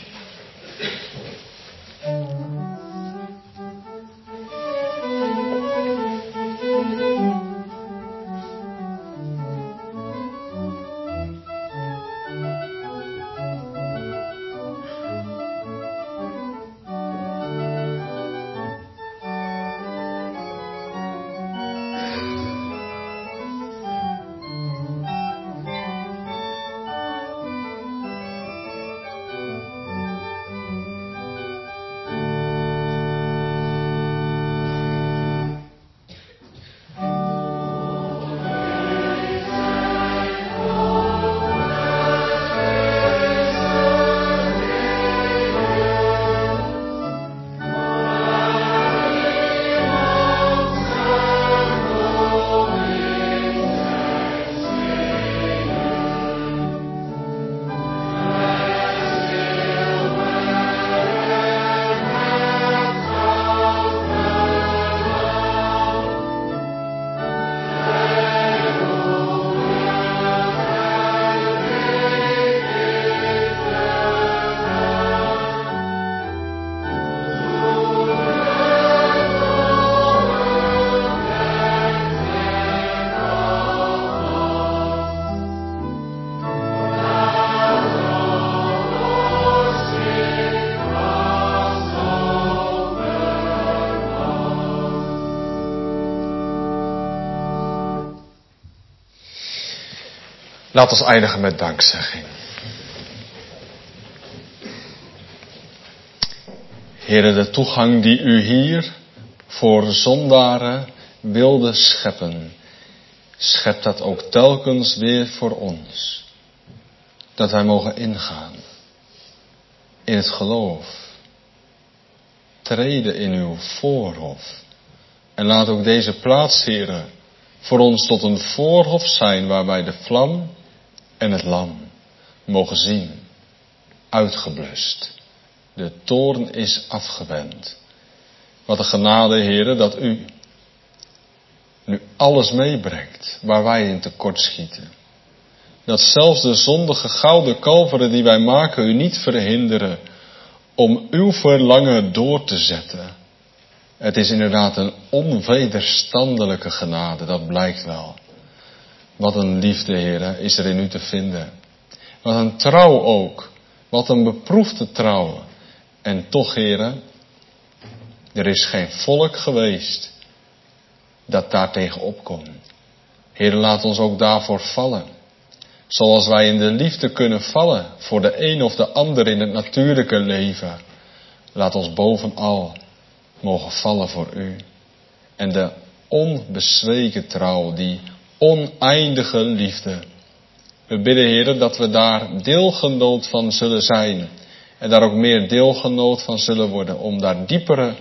Laat ons eindigen met dankzegging. Heere, de toegang die u hier voor zondaren wilde scheppen, schep dat ook telkens weer voor ons. Dat wij mogen ingaan in het geloof, treden in uw voorhof. En laat ook deze plaats, Heere, voor ons tot een voorhof zijn waar wij de vlam en het lam mogen zien, uitgeblust. De toorn is afgewend. Wat een genade, Heere, dat u nu alles meebrengt waar wij in tekort schieten. Dat zelfs de zondige gouden kalveren die wij maken u niet verhinderen om uw verlangen door te zetten. Het is inderdaad een onwederstandelijke genade, dat blijkt wel. Wat een liefde, Heere, is er in u te vinden. Wat een trouw ook. Wat een beproefde trouw. En toch, Heere, er is geen volk geweest dat daartegen opkomt. Heere, laat ons ook daarvoor vallen. Zoals wij in de liefde kunnen vallen voor de een of de ander in het natuurlijke leven. Laat ons bovenal mogen vallen voor u. En de onbezweken trouw, die oneindige liefde. We bidden, Heere, dat we daar deelgenoot van zullen zijn. En daar ook meer deelgenoot van zullen worden. Om daar diepere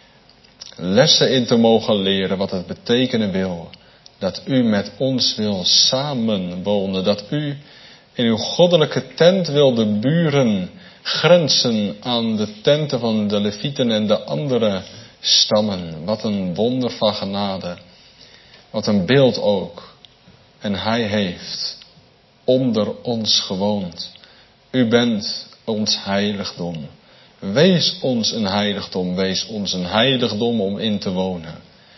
lessen in te mogen leren. Wat het betekenen wil. Dat u met ons wil samenwonen. Dat u in uw goddelijke tent wil de buren grenzen aan de tenten van de Levieten en de andere stammen. Wat een wonder van genade. Wat een beeld ook. En hij heeft onder ons gewoond. U bent ons heiligdom. Wees ons een heiligdom. Wees ons een heiligdom om in te wonen.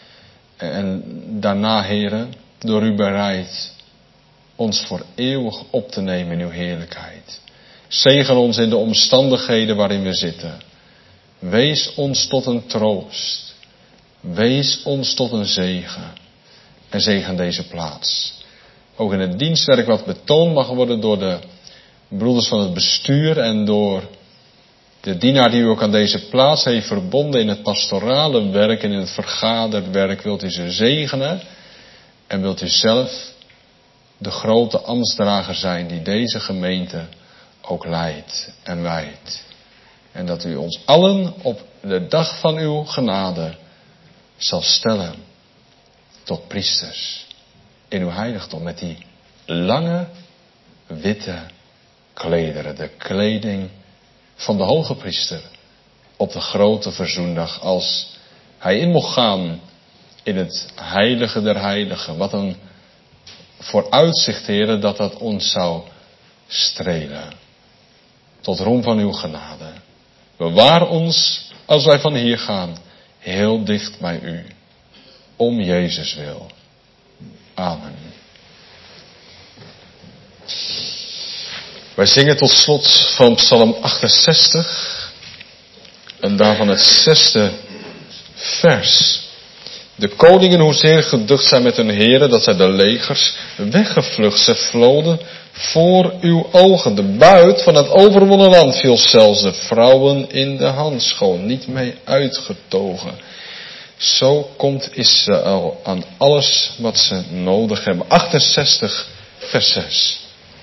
En daarna, Heere, door u bereid ons voor eeuwig op te nemen in uw heerlijkheid. Zegen ons in de omstandigheden waarin we zitten. Wees ons tot een troost. Wees ons tot een zegen. En zegen deze plaats. Ook in het dienstwerk wat betoond mag worden door de broeders van het bestuur en door de dienaar die u ook aan deze plaats heeft verbonden in het pastorale werk en in het vergaderwerk. Wilt u ze zegenen en wilt u zelf de grote ambtsdrager zijn die deze gemeente ook leidt en wijdt. En dat u ons allen op de dag van uw genade zal stellen tot priesters in uw heiligdom met die lange witte
klederen, de kleding van de hoge priester op de grote verzoendag, als hij in mocht gaan in het heilige der heiligen. Wat een vooruitzicht, Heere, dat dat ons zou strelen. Tot roem van uw genade. Bewaar ons, als wij van hier gaan, heel dicht bij u. Om Jezus wil. Amen. Wij zingen tot slot van Psalm achtenzestig. En daarvan het zesde vers. De koningen hoezeer geducht zijn met hun heren, dat zij de legers weggevlucht. Ze vloden voor uw ogen. De buit van het overwonnen land viel zelfs de vrouwen in de handschoon, niet mee uitgetogen. Zo komt Israël aan alles wat ze nodig hebben. achtenzestig vers zes.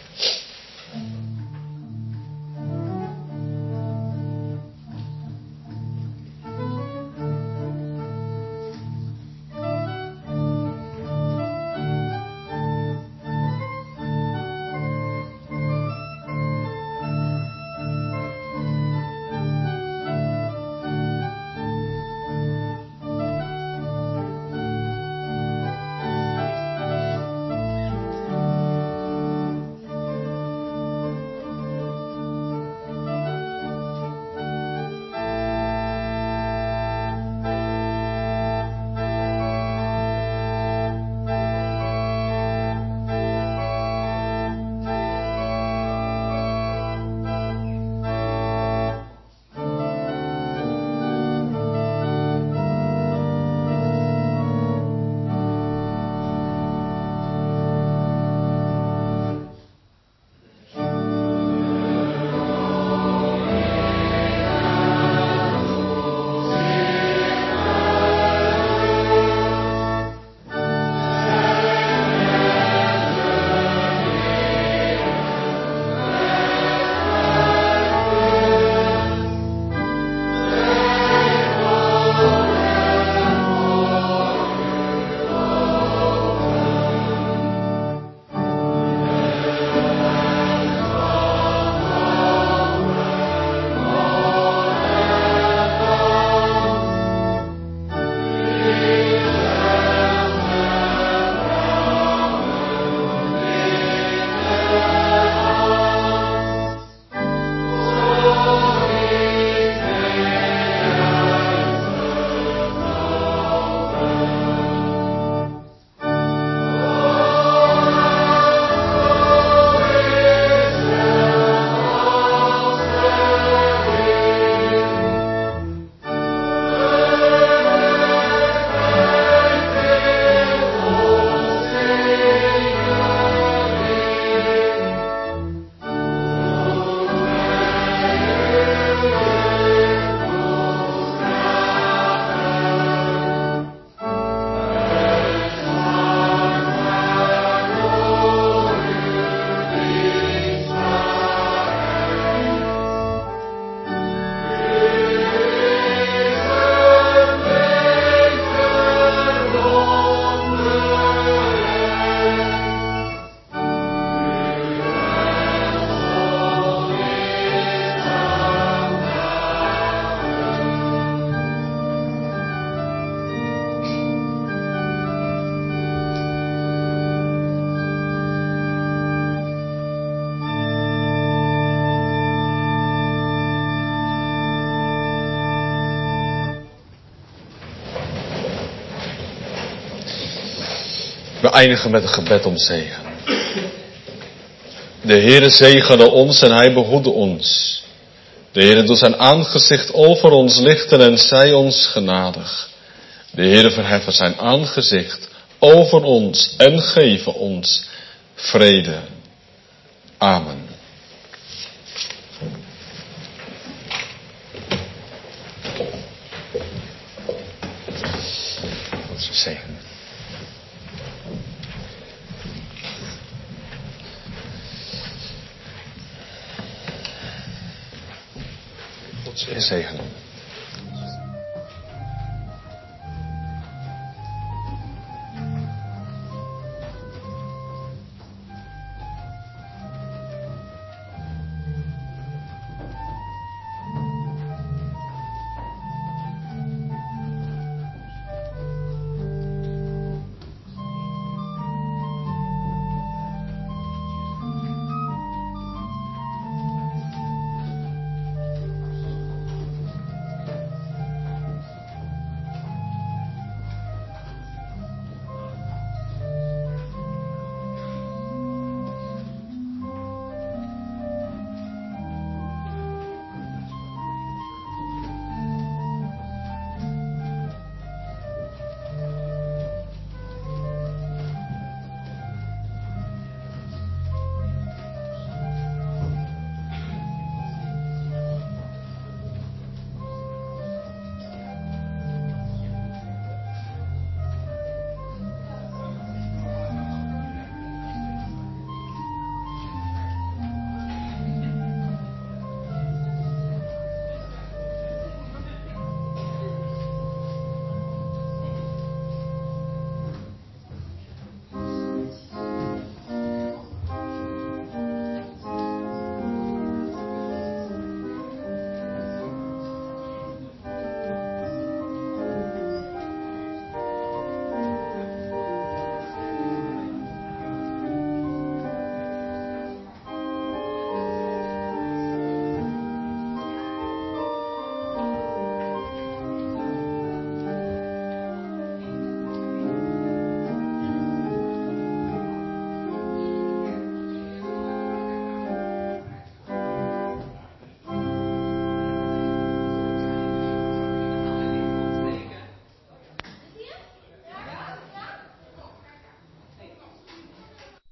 We eindigen met een gebed om zegen. De Heere zegene ons en hij behoede ons. De Heere doet zijn aangezicht over ons lichten en zij ons genadig. De Heere verheffen zijn aangezicht over ons en geven ons vrede. Amen. God zegen. God zegen.